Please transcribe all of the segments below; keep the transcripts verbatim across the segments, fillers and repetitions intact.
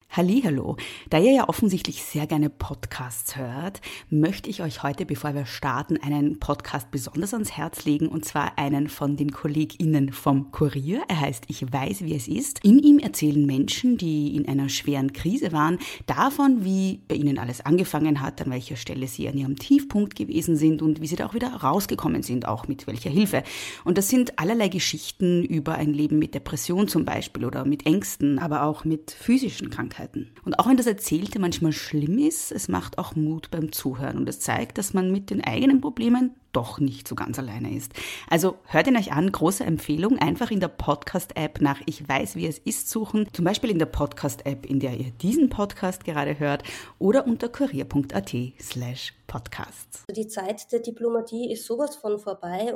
Hallihallo. Da ihr ja offensichtlich sehr gerne Podcasts hört, möchte ich euch heute, bevor wir starten, einen Podcast besonders ans Herz legen, und zwar einen von den KollegInnen vom Kurier. Er heißt Ich weiß, wie es ist. In ihm erzählen Menschen, die in einer schweren Krise waren, davon, wie bei ihnen alles angefangen hat, an welcher Stelle sie an ihrem Tiefpunkt gewesen sind und wie sie da auch wieder rausgekommen sind, auch mit welcher Hilfe. Und das sind allerlei Geschichten über ein Leben mit Depression zum Beispiel oder mit Ängsten, aber auch mit physischen Krankheiten. Und auch wenn das Erzählte manchmal schlimm ist, es macht auch Mut beim Zuhören und es zeigt, dass man mit den eigenen Problemen doch nicht so ganz alleine ist. Also hört ihn euch an, große Empfehlung, einfach in der Podcast-App nach Ich weiß, wie es ist suchen, zum Beispiel in der Podcast-App, in der ihr diesen Podcast gerade hört, oder unter kurier.at slash podcasts. Die Zeit der Diplomatie ist sowas von vorbei.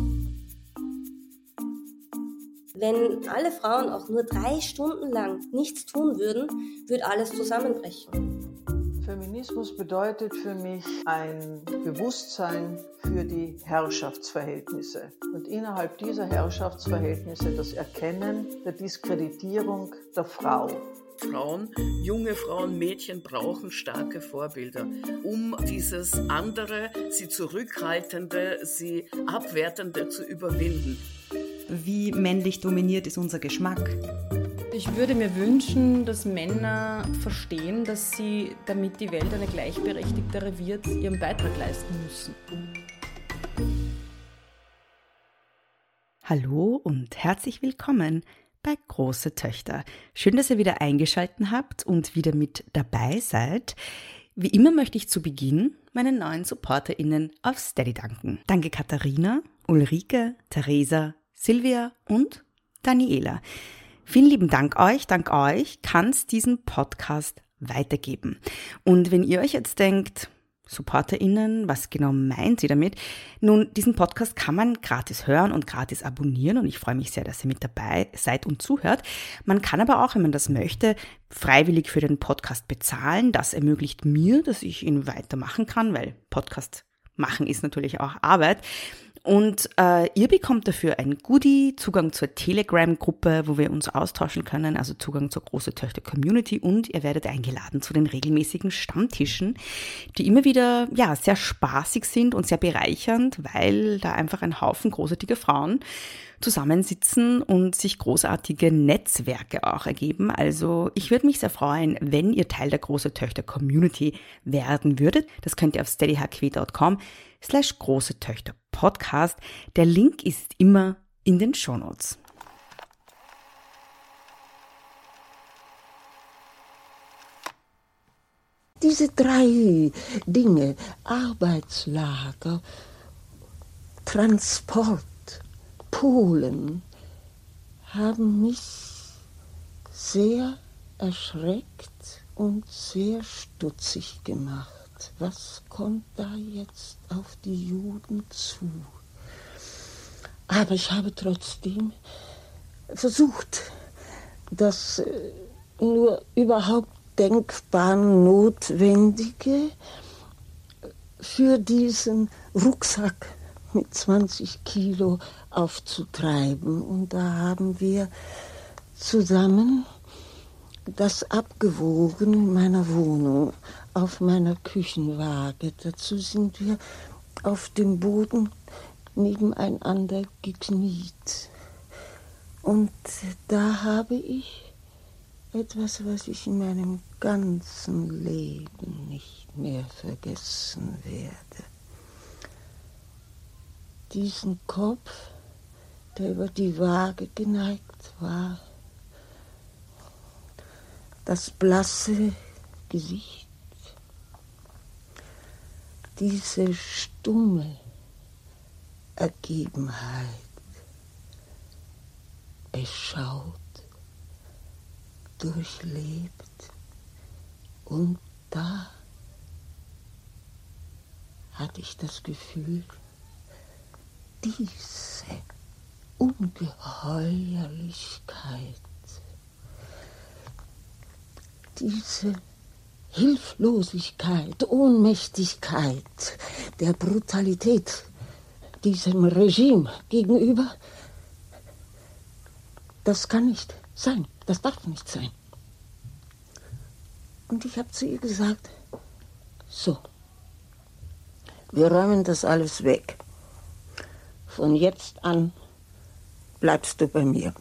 Wenn alle Frauen auch nur drei Stunden lang nichts tun würden, würde alles zusammenbrechen. Feminismus bedeutet für mich ein Bewusstsein für die Herrschaftsverhältnisse und innerhalb dieser Herrschaftsverhältnisse das Erkennen der Diskreditierung der Frau. Frauen, junge Frauen, Mädchen brauchen starke Vorbilder, um dieses andere, sie zurückhaltende, sie abwertende zu überwinden. Wie männlich dominiert ist unser Geschmack? Ich würde mir wünschen, dass Männer verstehen, dass sie, damit die Welt eine gleichberechtigtere wird, ihren Beitrag leisten müssen. Hallo und herzlich willkommen bei Große Töchter. Schön, dass ihr wieder eingeschaltet habt und wieder mit dabei seid. Wie immer möchte ich zu Beginn meinen neuen SupporterInnen auf Steady danken. Danke Katharina, Ulrike, Theresa, Silvia und Daniela. Vielen lieben Dank euch, dank euch kann es diesen Podcast weitergeben. Und wenn ihr euch jetzt denkt, SupporterInnen, was genau meint sie damit? Nun, diesen Podcast kann man gratis hören und gratis abonnieren und ich freue mich sehr, dass ihr mit dabei seid und zuhört. Man kann aber auch, wenn man das möchte, freiwillig für den Podcast bezahlen. Das ermöglicht mir, dass ich ihn weitermachen kann, weil Podcast machen ist natürlich auch Arbeit. Und äh, ihr bekommt dafür ein Goodie, Zugang zur Telegram-Gruppe, wo wir uns austauschen können, also Zugang zur Große Töchter-Community, und ihr werdet eingeladen zu den regelmäßigen Stammtischen, die immer wieder ja sehr spaßig sind und sehr bereichernd, weil da einfach ein Haufen großartiger Frauen zusammensitzen und sich großartige Netzwerke auch ergeben. Also ich würde mich sehr freuen, wenn ihr Teil der Große Töchter-Community werden würdet. Das könnt ihr auf steadyhq.com slash große Töchter Podcast. Der Link ist immer in den Shownotes. Diese drei Dinge, Arbeitslager, Transport, Polen, haben mich sehr erschreckt und sehr stutzig gemacht. Was kommt da jetzt auf die Juden zu? Aber ich habe trotzdem versucht, das nur überhaupt denkbar Notwendige für diesen Rucksack mit zwanzig Kilo aufzutreiben. Und da haben wir zusammen das abgewogen in meiner Wohnung auf meiner Küchenwaage. Dazu sind wir auf dem Boden nebeneinander gekniet. Und da habe ich etwas, was ich in meinem ganzen Leben nicht mehr vergessen werde. Diesen Kopf, der über die Waage geneigt war, das blasse Gesicht, diese stumme Ergebenheit. Es schaut, durchlebt, und da hatte ich das Gefühl, diese Ungeheuerlichkeit, diese Hilflosigkeit, Ohnmächtigkeit, der Brutalität diesem Regime gegenüber, das kann nicht sein, das darf nicht sein. Und ich habe zu ihr gesagt, so, wir räumen das alles weg. Von jetzt an bleibst du bei mir.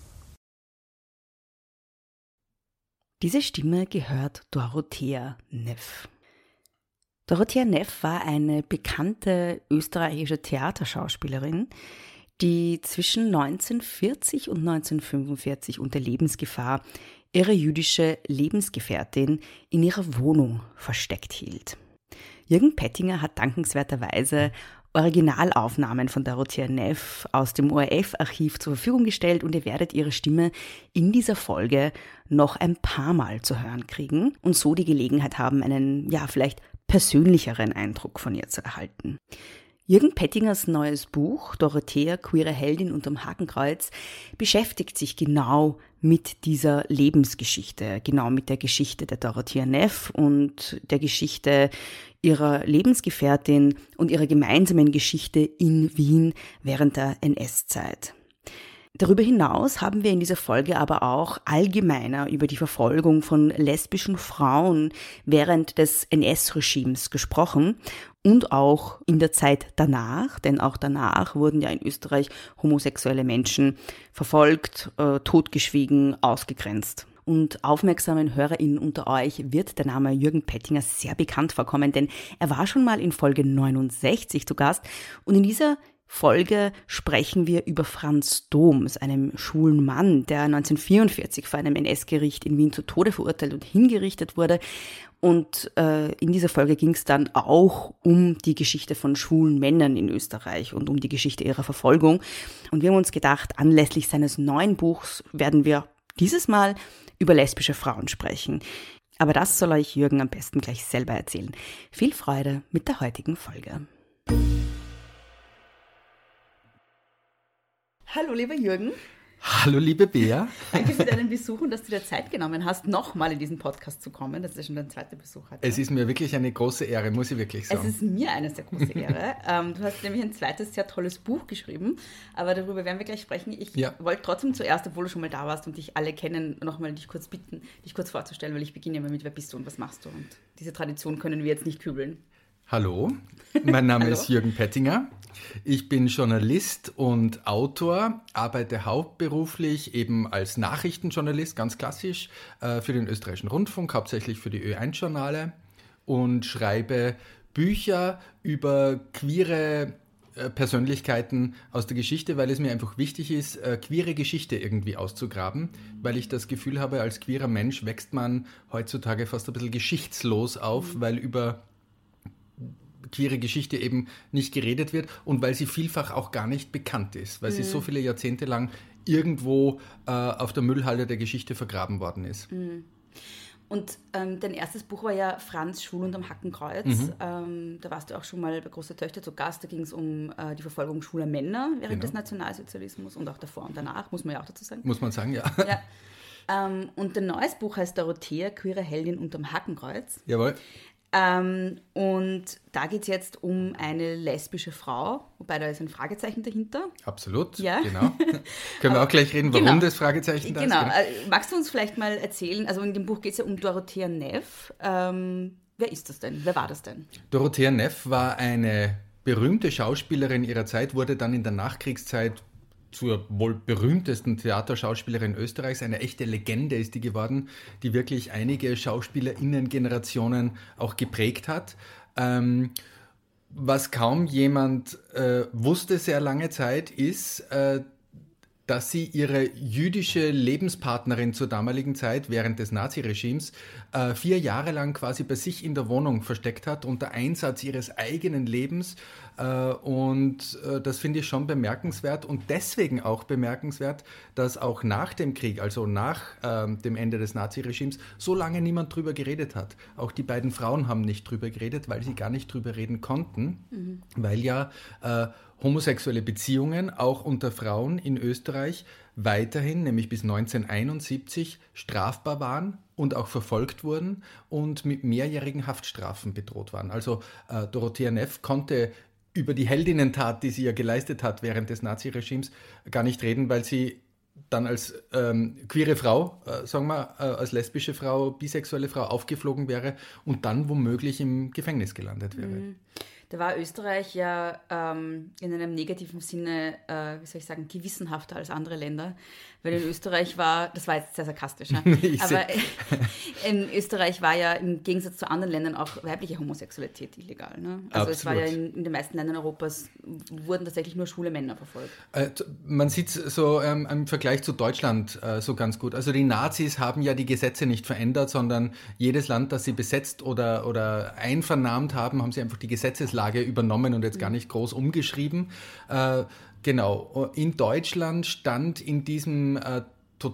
Diese Stimme gehört Dorothea Neff. Dorothea Neff war eine bekannte österreichische Theaterschauspielerin, die zwischen neunzehnhundertvierzig und neunzehnhundertfünfundvierzig unter Lebensgefahr ihre jüdische Lebensgefährtin in ihrer Wohnung versteckt hielt. Jürgen Pettinger hat dankenswerterweise Originalaufnahmen von Dorothea Neff aus dem O R F-Archiv zur Verfügung gestellt und ihr werdet ihre Stimme in dieser Folge noch ein paar Mal zu hören kriegen und so die Gelegenheit haben, einen, ja, vielleicht persönlicheren Eindruck von ihr zu erhalten. Jürgen Pettingers neues Buch Dorothea, queere Heldin unterm Hakenkreuz beschäftigt sich genau mit dieser Lebensgeschichte, genau mit der Geschichte der Dorothea Neff und der Geschichte ihrer Lebensgefährtin und ihrer gemeinsamen Geschichte in Wien während der N S-Zeit. Darüber hinaus haben wir in dieser Folge aber auch allgemeiner über die Verfolgung von lesbischen Frauen während des N S-Regimes gesprochen und auch in der Zeit danach, denn auch danach wurden ja in Österreich homosexuelle Menschen verfolgt, äh, totgeschwiegen, ausgegrenzt. Und aufmerksamen HörerInnen unter euch wird der Name Jürgen Pettinger sehr bekannt vorkommen, denn er war schon mal in Folge neunundsechzig zu Gast und in dieser Folge sprechen wir über Franz Doms, einem schwulen Mann, der neunzehnhundertvierundvierzig vor einem N S-Gericht in Wien zu Tode verurteilt und hingerichtet wurde. Und äh, in dieser Folge ging es dann auch um die Geschichte von schwulen Männern in Österreich und um die Geschichte ihrer Verfolgung. Und wir haben uns gedacht, anlässlich seines neuen Buchs werden wir dieses Mal über lesbische Frauen sprechen. Aber das soll euch Jürgen am besten gleich selber erzählen. Viel Freude mit der heutigen Folge. Hallo, lieber Jürgen. Hallo, liebe Bea. Danke für deinen Besuch und dass du dir Zeit genommen hast, nochmal in diesen Podcast zu kommen. Das ist ja schon dein zweiter Besuch heute. Es ist mir wirklich eine große Ehre, muss ich wirklich sagen. Es ist mir eine sehr große Ehre. ähm, du hast nämlich ein zweites sehr tolles Buch geschrieben, aber darüber werden wir gleich sprechen. Ich ja. wollte trotzdem zuerst, obwohl du schon mal da warst und dich alle kennen, nochmal dich kurz bitten, dich kurz vorzustellen, weil ich beginne immer mit, wer bist du und was machst du? Und diese Tradition können wir jetzt nicht kübeln. Hallo, mein Name Hallo. ist Jürgen Pettinger. Ich bin Journalist und Autor, arbeite hauptberuflich eben als Nachrichtenjournalist, ganz klassisch, für den österreichischen Rundfunk, hauptsächlich für die Ö eins Journale und schreibe Bücher über queere Persönlichkeiten aus der Geschichte, weil es mir einfach wichtig ist, queere Geschichte irgendwie auszugraben, weil ich das Gefühl habe, als queerer Mensch wächst man heutzutage fast ein bisschen geschichtslos auf, weil über queere Geschichte eben nicht geredet wird und weil sie vielfach auch gar nicht bekannt ist, weil mhm. sie so viele Jahrzehnte lang irgendwo äh, auf der Müllhalde der Geschichte vergraben worden ist. Mhm. Und ähm, dein erstes Buch war ja Franz, schwul unterm Hakenkreuz. Mhm. Ähm, da warst du auch schon mal bei Große Töchter zu Gast. Da ging es um äh, die Verfolgung schwuler Männer während genau. des Nationalsozialismus und auch davor und danach, muss man ja auch dazu sagen. Muss man sagen, ja. ja. Ähm, und dein neues Buch heißt Dorothea, queere Heldin unterm Hakenkreuz. Jawohl. Ähm, und da geht es jetzt um eine lesbische Frau, wobei da ist ein Fragezeichen dahinter. Absolut, ja. genau. Können wir auch gleich reden, warum genau. das Fragezeichen da genau. ist. Genau, magst du uns vielleicht mal erzählen, also in dem Buch geht es ja um Dorothea Neff. Ähm, wer ist das denn? Wer war das denn? Dorothea Neff war eine berühmte Schauspielerin ihrer Zeit, wurde dann in der Nachkriegszeit zur wohl berühmtesten Theaterschauspielerin Österreichs. Eine echte Legende ist die geworden, die wirklich einige SchauspielerInnen-Generationen auch geprägt hat. Ähm, was kaum jemand äh, wusste sehr lange Zeit, ist, äh, dass sie ihre jüdische Lebenspartnerin zur damaligen Zeit während des Naziregimes äh, vier Jahre lang quasi bei sich in der Wohnung versteckt hat, unter Einsatz ihres eigenen Lebens. Äh, und äh, das finde ich schon bemerkenswert und deswegen auch bemerkenswert, dass auch nach dem Krieg, also nach äh, dem Ende des Naziregimes, so lange niemand drüber geredet hat. Auch die beiden Frauen haben nicht drüber geredet, weil sie gar nicht drüber reden konnten, mhm. weil ja äh, homosexuelle Beziehungen auch unter Frauen in Österreich weiterhin, nämlich bis neunzehnhunderteinundsiebzig, strafbar waren und auch verfolgt wurden und mit mehrjährigen Haftstrafen bedroht waren. Also äh, Dorothea Neff konnte über die Heldinnentat, die sie ja geleistet hat während des Naziregimes, gar nicht reden, weil sie dann als ähm, queere Frau, äh, sagen wir, äh, als lesbische Frau, bisexuelle Frau aufgeflogen wäre und dann womöglich im Gefängnis gelandet wäre. Mhm. Da war Österreich ja ähm, in einem negativen Sinne, äh, wie soll ich sagen, gewissenhafter als andere Länder. Weil in Österreich war, das war jetzt sehr sarkastisch, ne? aber in Österreich war ja im Gegensatz zu anderen Ländern auch weibliche Homosexualität illegal. Ne? Also Absolut. Es war ja in, in den meisten Ländern Europas, wurden tatsächlich nur schwule Männer verfolgt. Äh, man sieht es so ähm, im Vergleich zu Deutschland äh, so ganz gut. Also die Nazis haben ja die Gesetze nicht verändert, sondern jedes Land, das sie besetzt oder, oder einvernahmt haben, haben sie einfach die Gesetzeslage übernommen und jetzt gar nicht groß umgeschrieben. Äh, Genau, in Deutschland stand in diesem äh,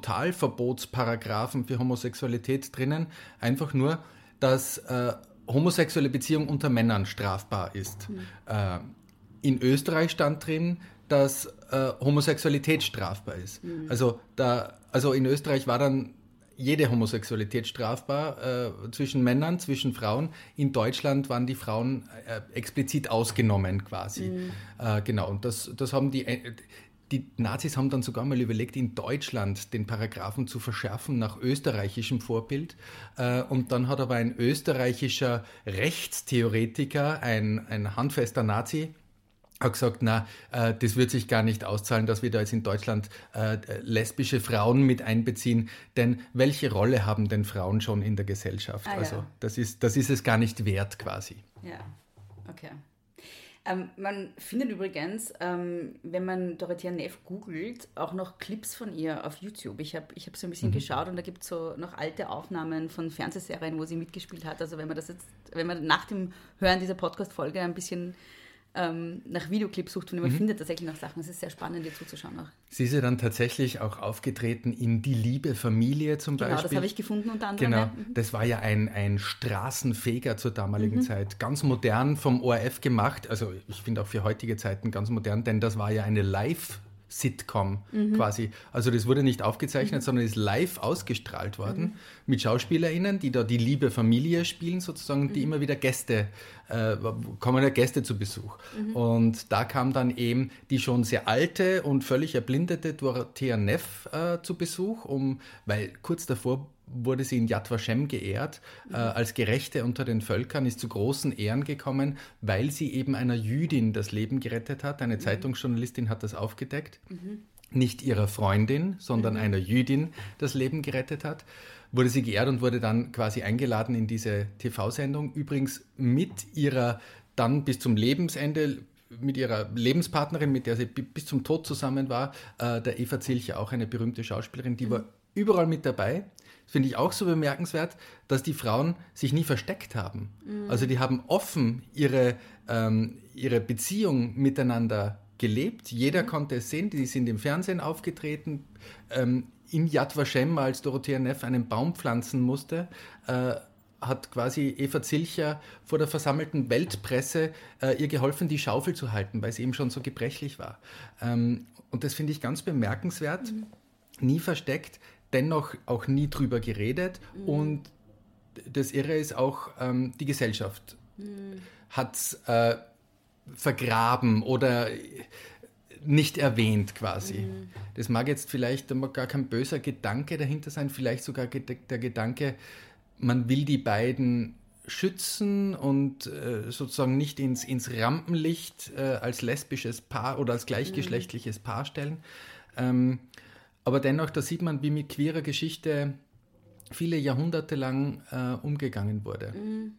Totalverbotsparagraphen für Homosexualität drinnen einfach nur, dass äh, homosexuelle Beziehung unter Männern strafbar ist. Mhm. Äh, in Österreich stand drin, dass äh, Homosexualität strafbar ist. Mhm. Also, da, also in Österreich war dann jede Homosexualität strafbar, äh, zwischen Männern, zwischen Frauen. In Deutschland waren die Frauen äh, explizit ausgenommen quasi. Mhm. Äh, genau, und das, das haben die, äh, die Nazis haben dann sogar mal überlegt, in Deutschland den Paragraphen zu verschärfen nach österreichischem Vorbild. Äh, und dann hat aber ein österreichischer Rechtstheoretiker, ein, ein handfester Nazi, hat gesagt, na, äh, das wird sich gar nicht auszahlen, dass wir da jetzt in Deutschland äh, lesbische Frauen mit einbeziehen, denn welche Rolle haben denn Frauen schon in der Gesellschaft? Ah, ja. Also das ist, das ist es gar nicht wert quasi. Ja, okay. Ähm, man findet übrigens, ähm, wenn man Dorothea Neff googelt, auch noch Clips von ihr auf YouTube. Ich habe ich hab so ein bisschen mhm. geschaut und da gibt es so noch alte Aufnahmen von Fernsehserien, wo sie mitgespielt hat. Also wenn man das jetzt, wenn man nach dem Hören dieser Podcast-Folge ein bisschen Ähm, nach Videoclips sucht und man mhm. findet tatsächlich noch Sachen. Es ist sehr spannend, dir zuzuschauen. Auch. Sie ist ja dann tatsächlich auch aufgetreten in Die Liebe Familie zum genau, Beispiel. Genau, das habe ich gefunden unter anderem. Genau, ja. mhm. das war ja ein, ein Straßenfeger zur damaligen mhm. Zeit. Ganz modern vom O R F gemacht. Also ich finde auch für heutige Zeiten ganz modern, denn das war ja eine Live- Sitcom mhm. quasi. Also das wurde nicht aufgezeichnet, mhm. sondern ist live ausgestrahlt worden mhm. mit SchauspielerInnen, die da die liebe Familie spielen sozusagen, mhm. die immer wieder Gäste, äh, kommen ja Gäste zu Besuch. Mhm. Und da kam dann eben die schon sehr alte und völlig erblindete Dorothea Neff äh, zu Besuch, um, weil kurz davor wurde sie in Yad Vashem geehrt, mhm. äh, als Gerechte unter den Völkern, ist zu großen Ehren gekommen, weil sie eben einer Jüdin das Leben gerettet hat. Eine mhm. Zeitungsjournalistin hat das aufgedeckt. Mhm. Nicht ihrer Freundin, sondern mhm. einer Jüdin das Leben gerettet hat. Wurde sie geehrt und wurde dann quasi eingeladen in diese T V-Sendung. Übrigens mit ihrer dann bis zum Lebensende, mit ihrer Lebenspartnerin, mit der sie bis zum Tod zusammen war, äh, der Eva Zilcher, auch eine berühmte Schauspielerin, die mhm. war überall mit dabei. Das finde ich auch so bemerkenswert, dass die Frauen sich nie versteckt haben. Mhm. Also die haben offen ihre, ähm, ihre Beziehung miteinander gelebt. Jeder mhm. konnte es sehen. Die sind im Fernsehen aufgetreten. Ähm, in Yad Vashem, als Dorothea Neff einen Baum pflanzen musste, äh, hat quasi Eva Zilcher vor der versammelten Weltpresse äh, ihr geholfen, die Schaufel zu halten, weil sie eben schon so gebrechlich war. Ähm, und das finde ich ganz bemerkenswert. Mhm. Nie versteckt, dennoch auch nie drüber geredet. Mhm. Und das Irre ist auch, ähm, die Gesellschaft mhm. hat es äh, vergraben oder nicht erwähnt quasi. Mhm. Das mag jetzt vielleicht gar kein böser Gedanke dahinter sein, vielleicht sogar der Gedanke, man will die beiden schützen und äh, sozusagen nicht ins, ins Rampenlicht äh, als lesbisches Paar oder als gleichgeschlechtliches mhm. Paar stellen. Ähm, aber dennoch, da sieht man, wie mit queerer Geschichte viele Jahrhunderte lang äh, umgegangen wurde. Mhm.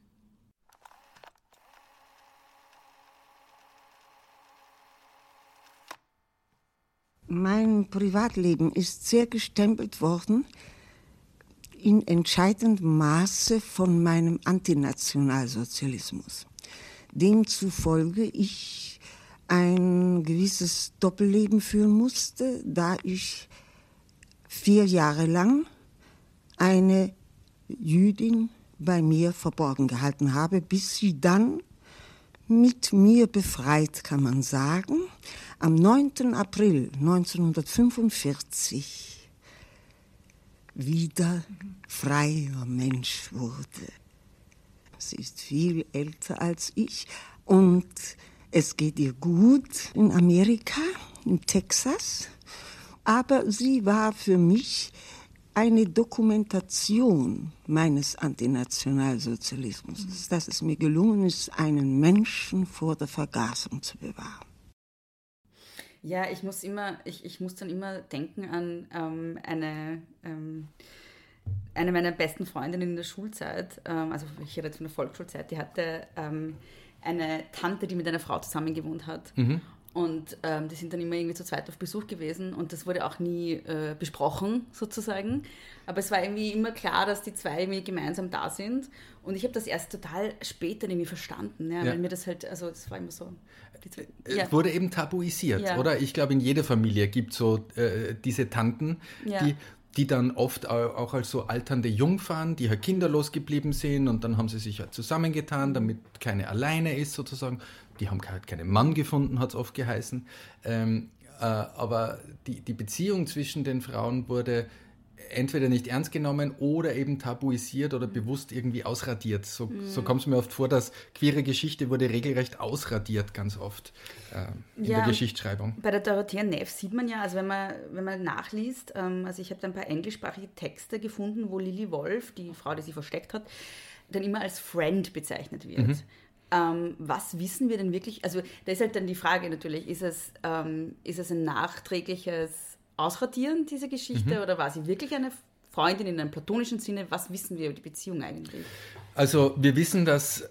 Mein Privatleben ist sehr gestempelt worden, in entscheidendem Maße von meinem Antinationalsozialismus. Demzufolge ich ein gewisses Doppelleben führen musste, da ich vier Jahre lang eine Jüdin bei mir verborgen gehalten habe, bis sie dann mit mir befreit, kann man sagen, am neunten April neunzehnhundertfünfundvierzig wieder freier Mensch wurde. Sie ist viel älter als ich und es geht ihr gut in Amerika, in Texas. aber sie war für mich eine Dokumentation meines Antinationalsozialismus, dass es mir gelungen ist, einen Menschen vor der Vergasung zu bewahren. Ja, ich muss immer, ich, ich muss dann immer denken an ähm, eine, ähm, eine meiner besten Freundinnen in der Schulzeit, ähm, also ich rede jetzt von der Volksschulzeit, die hatte ähm, eine Tante, die mit einer Frau zusammen gewohnt hat. Mhm. Und ähm, die sind dann immer irgendwie zu zweit auf Besuch gewesen und das wurde auch nie äh, besprochen, sozusagen. Aber es war irgendwie immer klar, dass die zwei irgendwie gemeinsam da sind. Und ich habe das erst total später irgendwie verstanden, ja, ja. weil mir das halt, also das war immer so... Zwei, ja. Es wurde eben tabuisiert, ja. oder? Ich glaube, in jeder Familie gibt es so äh, diese Tanten, ja. die... die dann oft auch als so alternde Jungfern, die halt kinderlos geblieben sind und dann haben sie sich halt zusammengetan, damit keine alleine ist sozusagen. Die haben halt keinen Mann gefunden, hat es oft geheißen. Ähm, äh, aber die, die Beziehung zwischen den Frauen wurde entweder nicht ernst genommen oder eben tabuisiert oder bewusst irgendwie ausradiert. So, mhm. so kommt es mir oft vor, dass queere Geschichte wurde regelrecht ausradiert, ganz oft äh, in ja, der Geschichtsschreibung. Bei der Dorothea Neff sieht man ja, also wenn man, wenn man nachliest, ähm, also ich habe da ein paar englischsprachige Texte gefunden, wo Lili Wolf, die Frau, die sie versteckt hat, dann immer als Friend bezeichnet wird. Mhm. Ähm, was wissen wir denn wirklich? Also da ist halt dann die Frage natürlich, ist es, ähm, ist es ein nachträgliches Ausradieren, diese Geschichte, mhm. oder war sie wirklich eine Freundin in einem platonischen Sinne? Was wissen wir über die Beziehung eigentlich? Also wir wissen, dass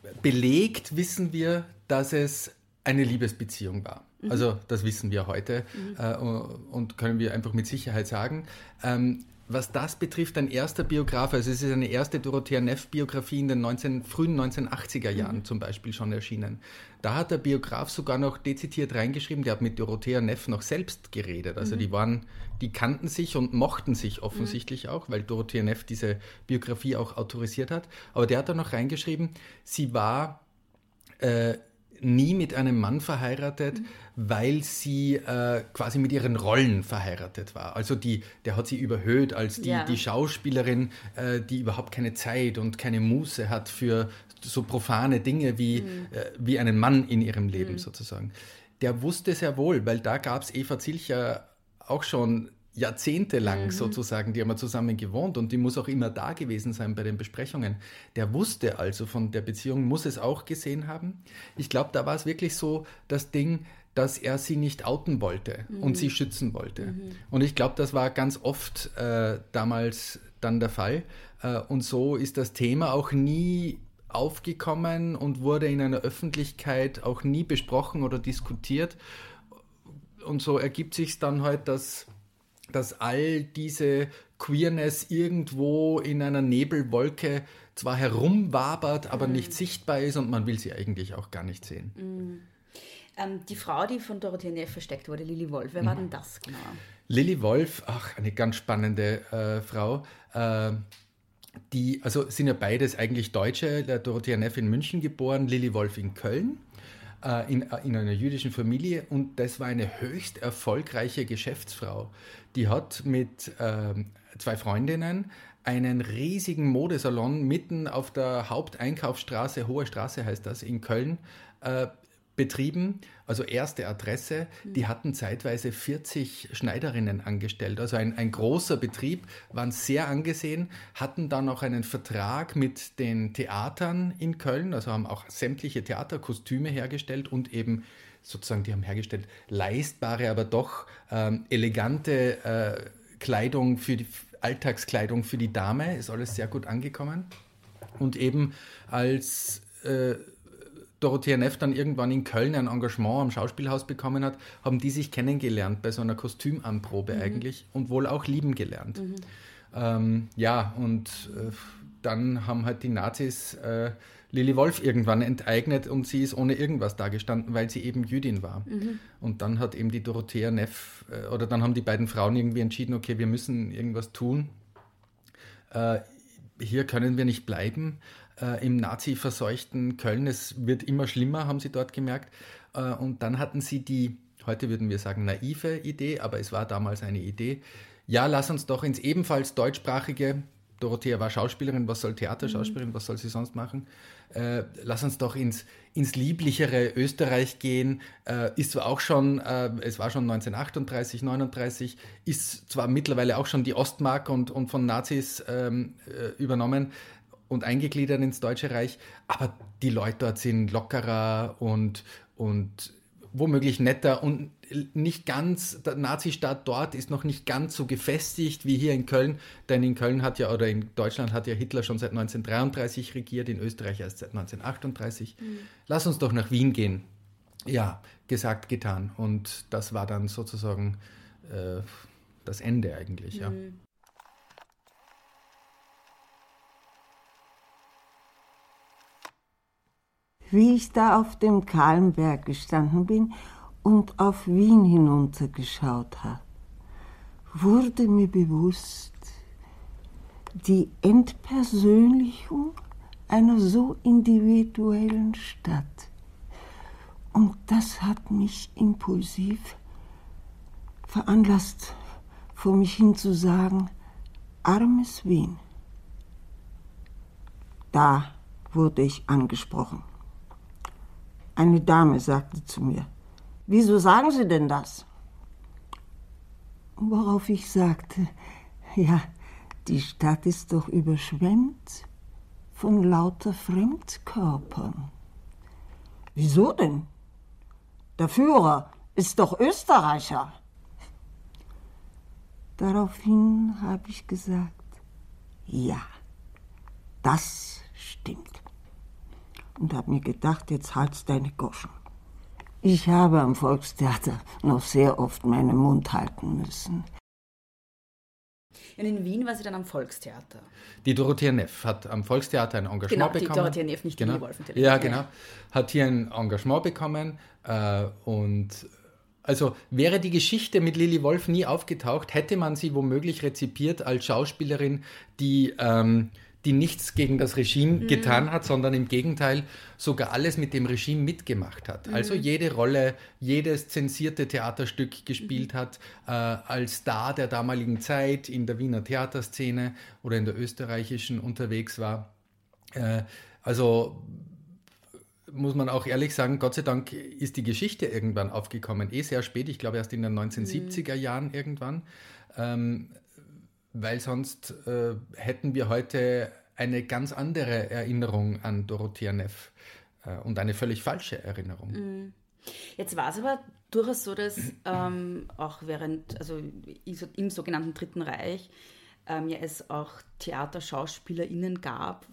belegt wissen wir, dass es eine Liebesbeziehung war. Mhm. Also das wissen wir heute mhm. äh, und können wir einfach mit Sicherheit sagen. Ähm, Was das betrifft, ein erster Biograf, also es ist eine erste Dorothea Neff-Biografie in den neunzehn, frühen neunzehnhundertachtziger Jahren mhm. zum Beispiel schon erschienen. Da hat der Biograf sogar noch dezidiert reingeschrieben, der hat mit Dorothea Neff noch selbst geredet. Also mhm. die waren, die kannten sich und mochten sich offensichtlich mhm. auch, weil Dorothea Neff diese Biografie auch autorisiert hat. Aber der hat da noch reingeschrieben, sie war äh, nie mit einem Mann verheiratet, mhm. weil sie äh, quasi mit ihren Rollen verheiratet war. Also die, der hat sie überhöht als die, ja. die Schauspielerin, äh, die überhaupt keine Zeit und keine Muße hat für so profane Dinge wie, mhm. äh, wie einen Mann in ihrem Leben mhm. sozusagen. Der wusste sehr wohl, weil da gab es Eva Zilcher auch schon jahrzehntelang mhm. sozusagen, die haben wir zusammen gewohnt und die muss auch immer da gewesen sein bei den Besprechungen. Der wusste also von der Beziehung, muss es auch gesehen haben. Ich glaube, da war es wirklich so das Ding, dass er sie nicht outen wollte mhm. und sie schützen wollte. Mhm. Und ich glaube, das war ganz oft äh, damals dann der Fall. Äh, und so ist das Thema auch nie aufgekommen und wurde in einer Öffentlichkeit auch nie besprochen oder diskutiert. Und so ergibt sich dann halt, dass dass all diese Queerness irgendwo in einer Nebelwolke zwar herumwabert, aber mhm. nicht sichtbar ist und man will sie eigentlich auch gar nicht sehen. Mhm. Ähm, die Frau, die von Dorothea Neff versteckt wurde, Lili Wolf, wer mhm. war denn das genau? Lili Wolf, ach, eine ganz spannende äh, Frau. Äh, die, also sind ja beides eigentlich Deutsche, der Dorothea Neff in München geboren, Lili Wolf in Köln. In, in einer jüdischen Familie und das war eine höchst erfolgreiche Geschäftsfrau. Die hat mit äh, zwei Freundinnen einen riesigen Modesalon mitten auf der Haupteinkaufsstraße, Hohe Straße heißt das, in Köln, äh, betrieben, also erste Adresse. Die hatten zeitweise vierzig Schneiderinnen angestellt, also ein, ein großer Betrieb, waren sehr angesehen, hatten dann auch einen Vertrag mit den Theatern in Köln, also haben auch sämtliche Theaterkostüme hergestellt und eben sozusagen, die haben hergestellt leistbare, aber doch ähm, elegante äh, Kleidung für die Alltagskleidung für die Dame, ist alles sehr gut angekommen. Und eben als äh, Dorothea Neff dann irgendwann in Köln ein Engagement am Schauspielhaus bekommen hat, haben die sich kennengelernt bei so einer Kostümanprobe mhm. eigentlich und wohl auch lieben gelernt. Mhm. Ähm, ja, und äh, dann haben halt die Nazis äh, Lili Wolf irgendwann enteignet und sie ist ohne irgendwas dagestanden, weil sie eben Jüdin war. Mhm. Und dann hat eben die Dorothea Neff, äh, oder dann haben die beiden Frauen irgendwie entschieden, okay, wir müssen irgendwas tun. Äh, hier können wir nicht bleiben. Äh, im nazi-verseuchten Köln. Es wird immer schlimmer, haben sie dort gemerkt. Äh, und dann hatten sie die, heute würden wir sagen, naive Idee, aber es war damals eine Idee, ja, lass uns doch ins ebenfalls deutschsprachige Dorothea war Schauspielerin, was soll Theaterschauspielerin, mhm. was soll sie sonst machen? Äh, lass uns doch ins, ins lieblichere Österreich gehen. Äh, ist zwar auch schon, äh, es war schon neunzehnhundertachtunddreißig, neununddreißig, ist zwar mittlerweile auch schon die Ostmark und, und von Nazis ähm, äh, übernommen und eingegliedert ins Deutsche Reich, aber die Leute dort sind lockerer und, und womöglich netter und nicht ganz, der Nazistaat dort ist noch nicht ganz so gefestigt wie hier in Köln, denn in Köln hat ja, oder in Deutschland hat ja Hitler schon seit neunzehnhundertdreiunddreißig regiert, in Österreich erst seit neunzehnhundertachtunddreißig. Mhm. Lass uns doch nach Wien gehen. Ja, gesagt, getan. Und das war dann sozusagen äh, das Ende eigentlich, ja. Mhm. Wie ich da auf dem Kahlenberg gestanden bin und auf Wien hinuntergeschaut habe, wurde mir bewusst, die Entpersönlichung einer so individuellen Stadt. Und das hat mich impulsiv veranlasst, vor mich hin zu sagen, armes Wien. Da wurde ich angesprochen. Eine Dame sagte zu mir, wieso sagen Sie denn das? Worauf ich sagte, ja, die Stadt ist doch überschwemmt von lauter Fremdkörpern. Wieso denn? Der Führer ist doch Österreicher. Daraufhin habe ich gesagt, ja, das stimmt. Und habe mir gedacht, jetzt halt's deine Goschen. Ich habe am Volkstheater noch sehr oft meinen Mund halten müssen. Und in Wien war sie dann am Volkstheater. Die Dorothea Neff hat am Volkstheater ein Engagement genau, bekommen. Genau, die Dorothea Neff, nicht die genau. Lilli Wolfen. Ja, genau. Hat hier ein Engagement bekommen äh, und also wäre die Geschichte mit Lilli Wolf nie aufgetaucht, hätte man sie womöglich rezipiert als Schauspielerin, die ähm, die nichts gegen das Regime mhm. getan hat, sondern im Gegenteil sogar alles mit dem Regime mitgemacht hat. Mhm. Also jede Rolle, jedes zensierte Theaterstück gespielt mhm. hat, äh, als Star der damaligen Zeit in der Wiener Theaterszene oder in der österreichischen unterwegs war. Äh, also muss man auch ehrlich sagen, Gott sei Dank ist die Geschichte irgendwann aufgekommen, eh sehr spät, ich glaube erst in den neunzehnhundertsiebziger Jahren irgendwann. Ähm, weil sonst äh, hätten wir heute eine ganz andere Erinnerung an Dorothea Neff äh, und eine völlig falsche Erinnerung. Jetzt war es aber durchaus so, dass ähm, auch während, also im sogenannten Dritten Reich, ähm, ja es auch TheaterschauspielerInnen gab,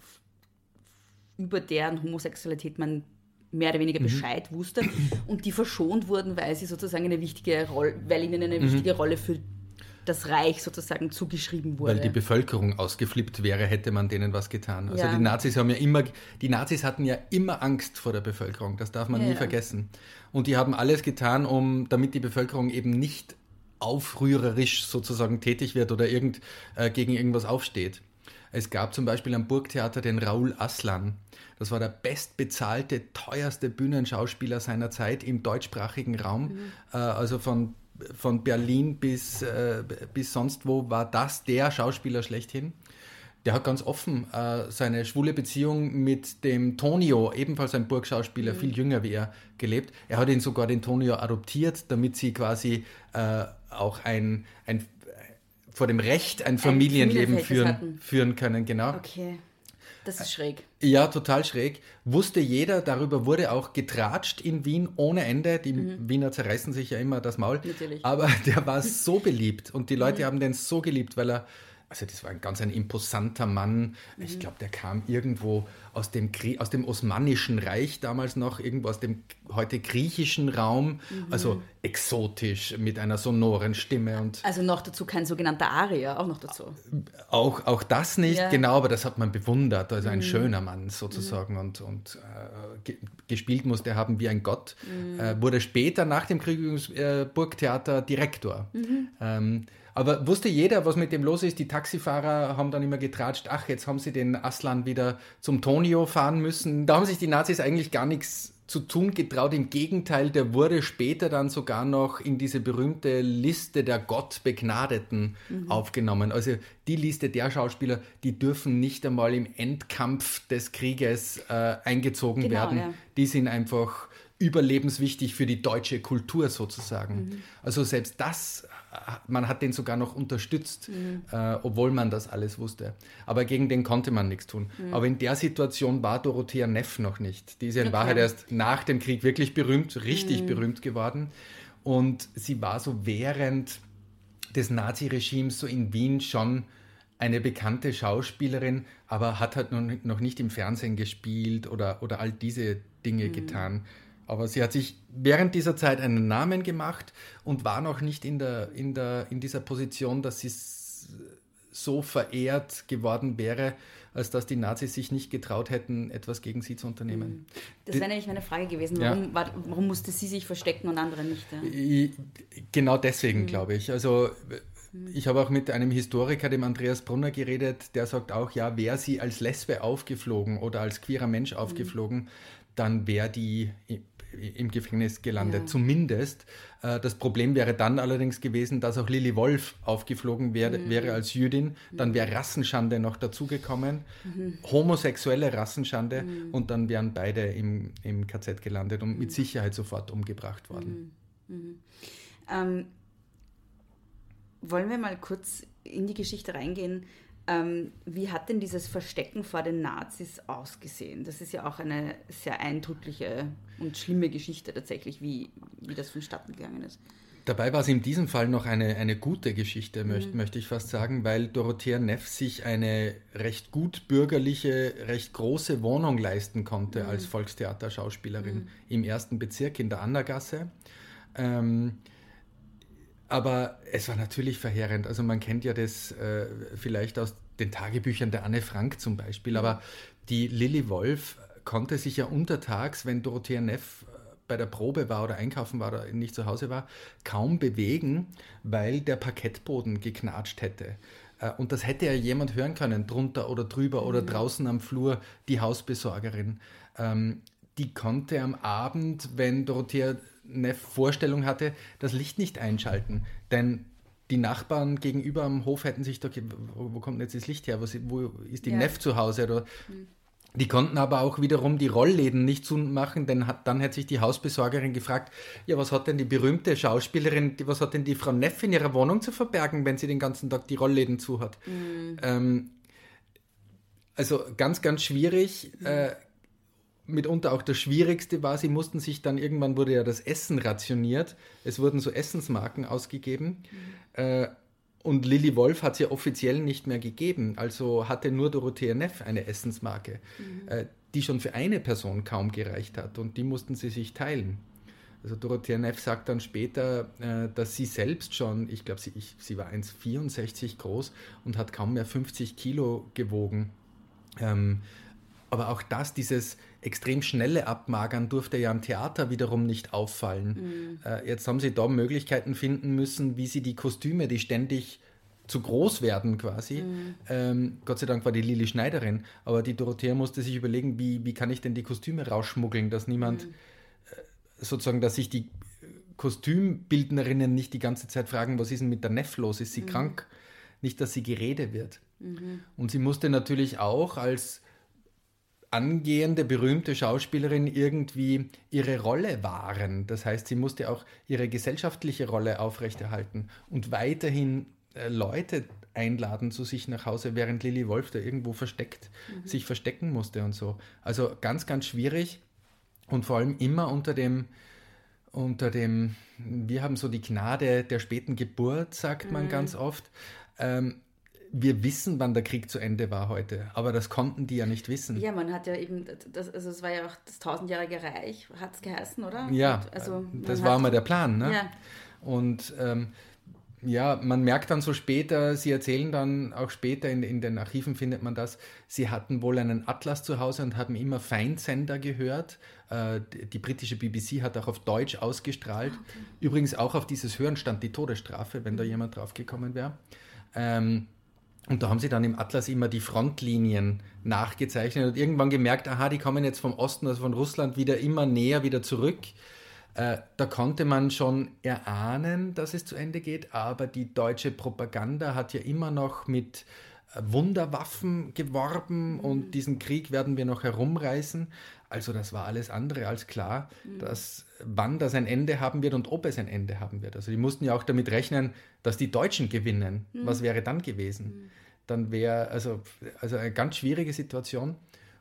über deren Homosexualität man mehr oder weniger Bescheid mhm. wusste und die verschont wurden, weil sie sozusagen eine wichtige Rolle, weil ihnen eine mhm. wichtige Rolle für das Reich sozusagen zugeschrieben wurde. Weil die Bevölkerung ausgeflippt wäre, hätte man denen was getan. Also ja. die Nazis haben ja immer, die Nazis hatten ja immer Angst vor der Bevölkerung, das darf man ja, nie ja. vergessen. Und die haben alles getan, um, damit die Bevölkerung eben nicht aufrührerisch sozusagen tätig wird oder irgend, äh, gegen irgendwas aufsteht. Es gab zum Beispiel am Burgtheater den Raoul Aslan. Das war der bestbezahlte, teuerste Bühnenschauspieler seiner Zeit im deutschsprachigen Raum. Mhm. Äh, also von Von Berlin bis, äh, bis sonst wo war das der Schauspieler schlechthin. Der hat ganz offen äh, seine schwule Beziehung mit dem Tonio, ebenfalls ein Burgschauspieler, mhm. viel jünger wie er, gelebt. Er hat ihn sogar den Tonio adoptiert, damit sie quasi äh, auch ein, ein vor dem Recht ein Familienleben ein führen, führen können. Genau. Okay. Das ist schräg. Ja, total schräg. Wusste jeder, darüber wurde auch getratscht in Wien ohne Ende. Die mhm. Wiener zerreißen sich ja immer das Maul. Natürlich. Aber der war so beliebt und die Leute mhm. haben den so geliebt, weil er, also das war ein ganz ein imposanter Mann. Mhm. Ich glaube, der kam irgendwo aus dem, aus dem Osmanischen Reich damals noch, irgendwo aus dem heute griechischen Raum. Mhm. Also exotisch, mit einer sonoren Stimme. Und also noch dazu kein sogenannter Arier, auch noch dazu. Auch, auch das nicht, ja. genau, aber das hat man bewundert. Also ein mhm. schöner Mann sozusagen mhm. und, und äh, ge- gespielt musste er haben wie ein Gott. Mhm. Äh, wurde später nach dem Krieg übrigens äh, Burgtheater Direktor. Mhm. Ähm, Aber wusste jeder, was mit dem los ist? Die Taxifahrer haben dann immer getratscht, ach, jetzt haben sie den Aslan wieder zum Tonio fahren müssen. Da haben sich die Nazis eigentlich gar nichts zu tun getraut. Im Gegenteil, der wurde später dann sogar noch in diese berühmte Liste der Gottbegnadeten mhm. aufgenommen. Also die Liste der Schauspieler, die dürfen nicht einmal im Endkampf des Krieges äh, eingezogen genau, werden. Ja. Die sind einfach überlebenswichtig für die deutsche Kultur sozusagen. Mhm. Also selbst das, man hat den sogar noch unterstützt, mhm. äh, obwohl man das alles wusste. Aber gegen den konnte man nichts tun. Mhm. Aber in der Situation war Dorothea Neff noch nicht. Die ist ja in okay. Wahrheit erst nach dem Krieg wirklich berühmt, richtig mhm. berühmt geworden. Und sie war so während des Naziregimes so in Wien schon eine bekannte Schauspielerin, aber hat halt noch nicht im Fernsehen gespielt oder, oder all diese Dinge mhm. getan. Aber sie hat sich während dieser Zeit einen Namen gemacht und war noch nicht in, der, in, der, in dieser Position, dass sie so verehrt geworden wäre, als dass die Nazis sich nicht getraut hätten, etwas gegen sie zu unternehmen. Das wäre nämlich meine Frage gewesen. Warum, ja. war, warum musste sie sich verstecken und andere nicht? Ja? Genau deswegen, mhm. glaube ich. Also ich habe auch mit einem Historiker, dem Andreas Brunner, geredet, der sagt auch, ja, wäre sie als Lesbe aufgeflogen oder als queerer Mensch aufgeflogen, mhm. dann wäre die im Gefängnis gelandet, ja. zumindest. Äh, das Problem wäre dann allerdings gewesen, dass auch Lili Wolf aufgeflogen wär, mhm. wäre als Jüdin. Dann wäre Rassenschande noch dazugekommen, mhm. homosexuelle Rassenschande mhm. und dann wären beide im, im K Z gelandet und mhm. mit Sicherheit sofort umgebracht worden. Mhm. Mhm. Ähm, wollen wir mal kurz in die Geschichte reingehen? Ähm, wie hat denn dieses Verstecken vor den Nazis ausgesehen? Das ist ja auch eine sehr eindrückliche und schlimme Geschichte tatsächlich, wie, wie das vonstatten gegangen ist. Dabei war es in diesem Fall noch eine, eine gute Geschichte, mhm. möcht, möchte ich fast sagen, weil Dorothea Neff sich eine recht gut bürgerliche, recht große Wohnung leisten konnte mhm. als Volkstheaterschauspielerin mhm. im ersten Bezirk in der Annergasse. Ähm, Aber es war natürlich verheerend. Also man kennt ja das äh, vielleicht aus den Tagebüchern der Anne Frank zum Beispiel. Aber die Lili Wolf konnte sich ja untertags, wenn Dorothea Neff bei der Probe war oder einkaufen war oder nicht zu Hause war, kaum bewegen, weil der Parkettboden geknatscht hätte. Äh, und das hätte ja jemand hören können, drunter oder drüber mhm. oder draußen am Flur, die Hausbesorgerin. Ähm, die konnte am Abend, wenn Dorothea Neff Vorstellung hatte, das Licht nicht einschalten, denn die Nachbarn gegenüber am Hof hätten sich doch, wo, wo kommt jetzt das Licht her, wo, wo ist die ja. Neff zu Hause? Oder, mhm. Die konnten aber auch wiederum die Rollläden nicht zumachen, denn hat, dann hätte sich die Hausbesorgerin gefragt, ja, was hat denn die berühmte Schauspielerin, was hat denn die Frau Neff in ihrer Wohnung zu verbergen, wenn sie den ganzen Tag die Rollläden zu hat? Mhm. Ähm, also ganz, ganz schwierig. Mhm. Äh, mitunter auch das Schwierigste war, sie mussten sich dann, irgendwann wurde ja das Essen rationiert, es wurden so Essensmarken ausgegeben mhm. äh, und Lili Wolf hat es ja offiziell nicht mehr gegeben, also hatte nur Dorothea Neff eine Essensmarke, mhm. äh, die schon für eine Person kaum gereicht hat und die mussten sie sich teilen. Also Dorothea Neff sagt dann später, äh, dass sie selbst schon, ich glaube, sie, ich, sie war eins Komma vierundsechzig groß und hat kaum mehr fünfzig Kilo gewogen. Ähm, aber auch das, dieses extrem schnelle Abmagern, durfte ja am Theater wiederum nicht auffallen. Mhm. Äh, jetzt haben sie da Möglichkeiten finden müssen, wie sie die Kostüme, die ständig zu groß werden quasi. Mhm. Ähm, Gott sei Dank war die Lili Schneiderin, aber die Dorothea musste sich überlegen, wie, wie kann ich denn die Kostüme rausschmuggeln, dass niemand, mhm. äh, sozusagen, dass sich die Kostümbildnerinnen nicht die ganze Zeit fragen, was ist denn mit der Neff los, ist sie mhm. krank? Nicht, dass sie Gerede wird. Mhm. Und sie musste natürlich auch als angehende, berühmte Schauspielerin irgendwie ihre Rolle wahren. Das heißt, sie musste auch ihre gesellschaftliche Rolle aufrechterhalten und weiterhin äh, Leute einladen zu sich nach Hause, während Lili Wolf da irgendwo versteckt, mhm. sich verstecken musste und so. Also ganz, ganz schwierig und vor allem immer unter dem, unter dem, wir haben so die Gnade der späten Geburt, sagt mhm. man ganz oft. Ähm, Wir wissen, wann der Krieg zu Ende war heute, aber das konnten die ja nicht wissen. Ja, man hat ja eben, das, also es war ja auch das tausendjährige Reich, hat es geheißen, oder? Ja, also das war mal der Plan, ne? Ja. Und ähm, ja, man merkt dann so später, sie erzählen dann auch später, in, in den Archiven findet man das, sie hatten wohl einen Atlas zu Hause und haben immer Feindsender gehört. Äh, die britische B B C hat auch auf Deutsch ausgestrahlt. Okay. Übrigens auch auf dieses Hören stand die Todesstrafe, wenn da jemand draufgekommen wäre. Ähm, Und da haben sie dann im Atlas immer die Frontlinien nachgezeichnet und irgendwann gemerkt, aha, die kommen jetzt vom Osten, also von Russland, wieder immer näher wieder zurück. Äh, da konnte man schon erahnen, dass es zu Ende geht, aber die deutsche Propaganda hat ja immer noch mit Wunderwaffen geworben und diesen Krieg werden wir noch herumreißen. Also das war alles andere als klar, dass wann das ein Ende haben wird und ob es ein Ende haben wird. Also die mussten ja auch damit rechnen, dass die Deutschen gewinnen. Mhm. Was wäre dann gewesen? Mhm. Dann wäre also, also eine ganz schwierige Situation.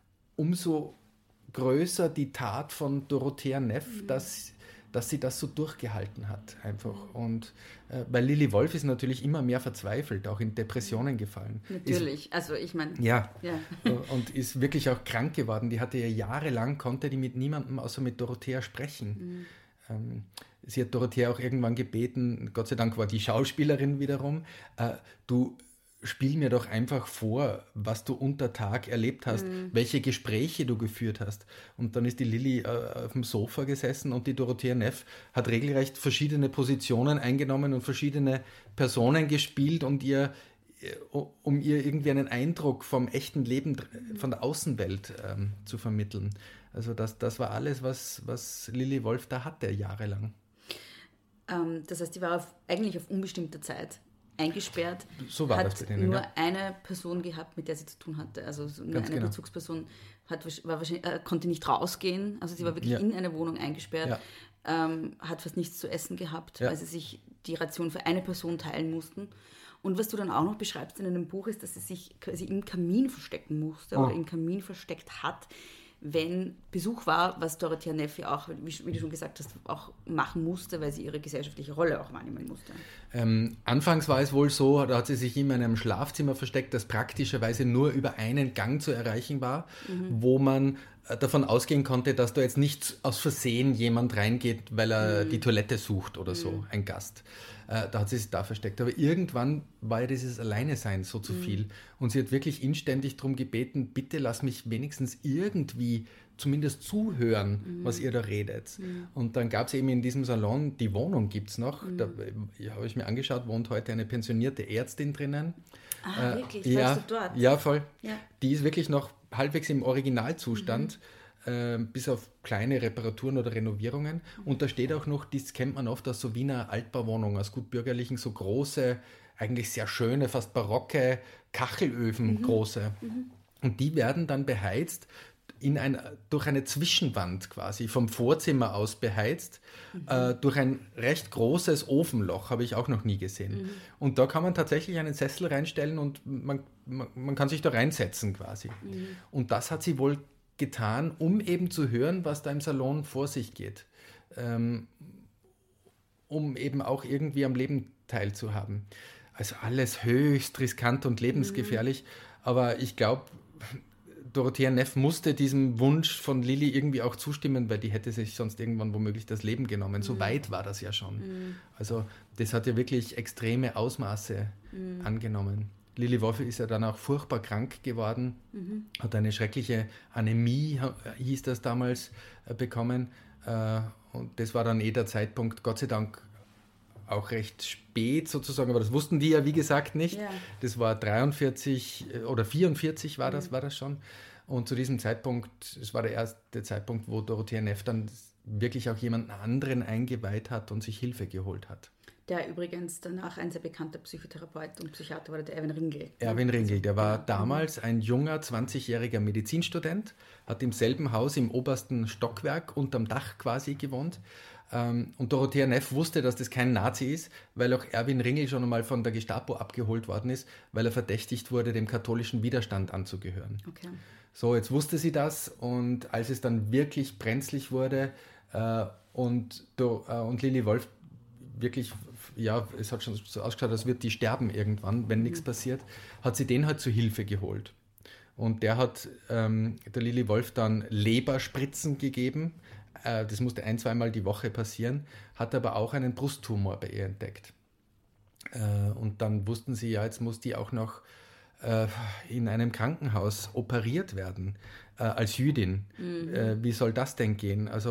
Umso größer die Tat von Dorothea Neff, mhm. dass dass sie das so durchgehalten hat einfach. Und äh, weil Lilli Wolf ist natürlich immer mehr verzweifelt, auch in Depressionen gefallen. Natürlich, ist, also ich meine... Ja, ja. Und ist wirklich auch krank geworden. Die hatte ja jahrelang, konnte die mit niemandem außer mit Dorothea sprechen. Mhm. Ähm, sie hat Dorothea auch irgendwann gebeten, Gott sei Dank war die Schauspielerin wiederum, äh, du... Spiel mir doch einfach vor, was du unter Tag erlebt hast, mhm. welche Gespräche du geführt hast. Und dann ist die Lilli äh, auf dem Sofa gesessen und die Dorothea Neff hat regelrecht verschiedene Positionen eingenommen und verschiedene Personen gespielt, und ihr, um ihr irgendwie einen Eindruck vom echten Leben, von der Außenwelt ähm, zu vermitteln. Also das, das war alles, was, was Lilli Wolf da hatte, jahrelang. Ähm, das heißt, die war auf, eigentlich auf unbestimmte Zeit eingesperrt, so war hat das bei denen, nur ja. eine Person gehabt, mit der sie zu tun hatte. Also nur Ganz eine genau. Bezugsperson hat, war wahrscheinlich, äh, konnte nicht rausgehen. Also sie war wirklich ja. in eine Wohnung eingesperrt, ja. ähm, hat fast nichts zu essen gehabt, ja. weil sie sich die Ration für eine Person teilen mussten. Und was du dann auch noch beschreibst in einem Buch ist, dass sie sich quasi im Kamin verstecken musste oh. oder im Kamin versteckt hat, wenn Besuch war, was Dorothea Neff ja auch, wie, wie du schon gesagt hast, auch machen musste, weil sie ihre gesellschaftliche Rolle auch wahrnehmen musste. Ähm, anfangs war es wohl so, da hat sie sich immer in einem Schlafzimmer versteckt, das praktischerweise nur über einen Gang zu erreichen war, mhm. wo man äh, davon ausgehen konnte, dass da jetzt nicht aus Versehen jemand reingeht, weil er mhm. die Toilette sucht oder so, mhm. ein Gast. Äh, da hat sie sich da versteckt. Aber irgendwann war ja dieses Alleinesein so zu mhm. viel. Und sie hat wirklich inständig darum gebeten, bitte lass mich wenigstens irgendwie zumindest zuhören, mhm. was ihr da redet. Mhm. Und dann gab es eben in diesem Salon, die Wohnung gibt es noch, mhm. da ja, habe ich mir angeschaut, wohnt heute eine pensionierte Ärztin drinnen. Ah, äh, wirklich? Ja, Warst du dort? Ja, voll. Ja. Die ist wirklich noch halbwegs im Originalzustand, mhm. äh, bis auf kleine Reparaturen oder Renovierungen. Mhm. Und da steht auch noch, das kennt man oft aus so Wiener Altbauwohnungen, aus gut bürgerlichen, so große, eigentlich sehr schöne, fast barocke Kachelöfen, mhm. große. Mhm. Und die werden dann beheizt, in ein, durch eine Zwischenwand quasi, vom Vorzimmer aus beheizt, mhm. äh, durch ein recht großes Ofenloch, habe ich auch noch nie gesehen. Mhm. Und da kann man tatsächlich einen Sessel reinstellen und man, man, man kann sich da reinsetzen quasi. Mhm. Und das hat sie wohl getan, um eben zu hören, was da im Salon vor sich geht. Ähm, um eben auch irgendwie am Leben teilzuhaben. Also alles höchst riskant und lebensgefährlich, mhm. aber ich glaube, Dorothea Neff musste diesem Wunsch von Lilli irgendwie auch zustimmen, weil die hätte sich sonst irgendwann womöglich das Leben genommen. So mhm. weit war das ja schon. Mhm. Also das hat ja wirklich extreme Ausmaße mhm. angenommen. Lilli Wolf ist ja dann auch furchtbar krank geworden, mhm. hat eine schreckliche Anämie, hieß das damals, bekommen. Und das war dann eh der Zeitpunkt, Gott sei Dank, auch recht spät sozusagen, aber das wussten die ja wie gesagt nicht. Ja. Das war dreiundvierzig oder vierundvierzig war das, mhm. war das schon. Und zu diesem Zeitpunkt, es war der erste Zeitpunkt, wo Dorothea Neff dann wirklich auch jemanden anderen eingeweiht hat und sich Hilfe geholt hat. Der übrigens danach ein sehr bekannter Psychotherapeut und Psychiater war, der Erwin Ringel. Erwin Ringel, der war damals ein junger, zwanzigjähriger Medizinstudent, hat im selben Haus im obersten Stockwerk unterm Dach quasi gewohnt. Und Dorothea Neff wusste, dass das kein Nazi ist, weil auch Erwin Ringel schon einmal von der Gestapo abgeholt worden ist, weil er verdächtigt wurde, dem katholischen Widerstand anzugehören. Okay. So, jetzt wusste sie das, und als es dann wirklich brenzlig wurde äh, und, äh, und Lilli Wolf wirklich, ja, es hat schon so ausgeschaut, als wird die sterben irgendwann, wenn mhm. nichts passiert, hat sie den halt zu Hilfe geholt. Und der hat ähm, der Lilli Wolf dann Leberspritzen gegeben. Äh, das musste ein-, zweimal die Woche passieren, hat aber auch einen Brusttumor bei ihr entdeckt. Äh, und dann wussten sie, ja, jetzt muss die auch noch äh, in einem Krankenhaus operiert werden, äh, als Jüdin. Mhm. Äh, wie soll das denn gehen? Also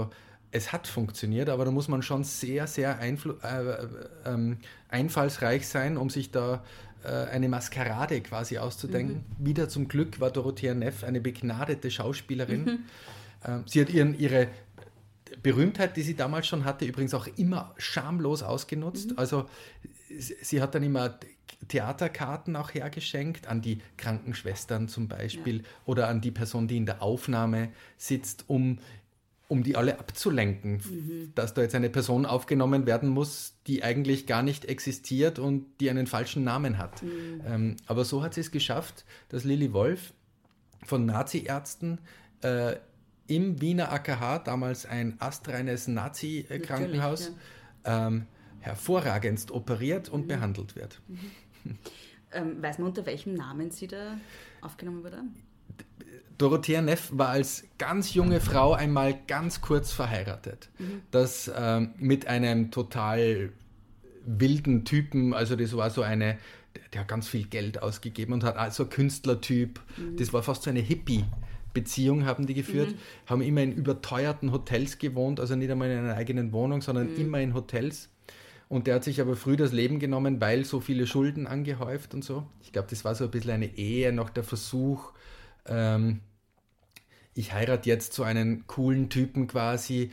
es hat funktioniert, aber da muss man schon sehr, sehr einflu- äh, äh, einfallsreich sein, um sich da äh, eine Maskerade quasi auszudenken. Mhm. Wieder zum Glück war Dorothea Neff eine begnadete Schauspielerin. Mhm. Äh, sie hat ihren, ihre Berühmtheit, die sie damals schon hatte, übrigens auch immer schamlos ausgenutzt. Mhm. Also sie hat dann immer Theaterkarten auch hergeschenkt, an die Krankenschwestern zum Beispiel, ja. oder an die Person, die in der Aufnahme sitzt, um, um die alle abzulenken, mhm. dass da jetzt eine Person aufgenommen werden muss, die eigentlich gar nicht existiert und die einen falschen Namen hat. Mhm. Ähm, aber so hat sie es geschafft, dass Lili Wolf von Nazi-Ärzten äh, im Wiener A K H, damals ein astreines Nazi-Krankenhaus, ja. ähm, hervorragendst operiert und mhm. behandelt wird. Mhm. Ähm, weiß man, unter welchem Namen sie da aufgenommen wurde? Dorothea Neff war als ganz junge Frau einmal ganz kurz verheiratet. Mhm. Das ähm, mit einem total wilden Typen, also das war so eine, der hat ganz viel Geld ausgegeben und hat also ein Künstlertyp. Mhm. Das war fast so eine Hippie-Beziehung, haben die geführt, mhm. haben immer in überteuerten Hotels gewohnt, also nicht einmal in einer eigenen Wohnung, sondern mhm. immer in Hotels. Und der hat sich aber früh das Leben genommen, weil so viele Schulden angehäuft und so. Ich glaube, das war so ein bisschen eine Ehe, noch der Versuch, ähm, ich heirate jetzt so einen coolen Typen quasi,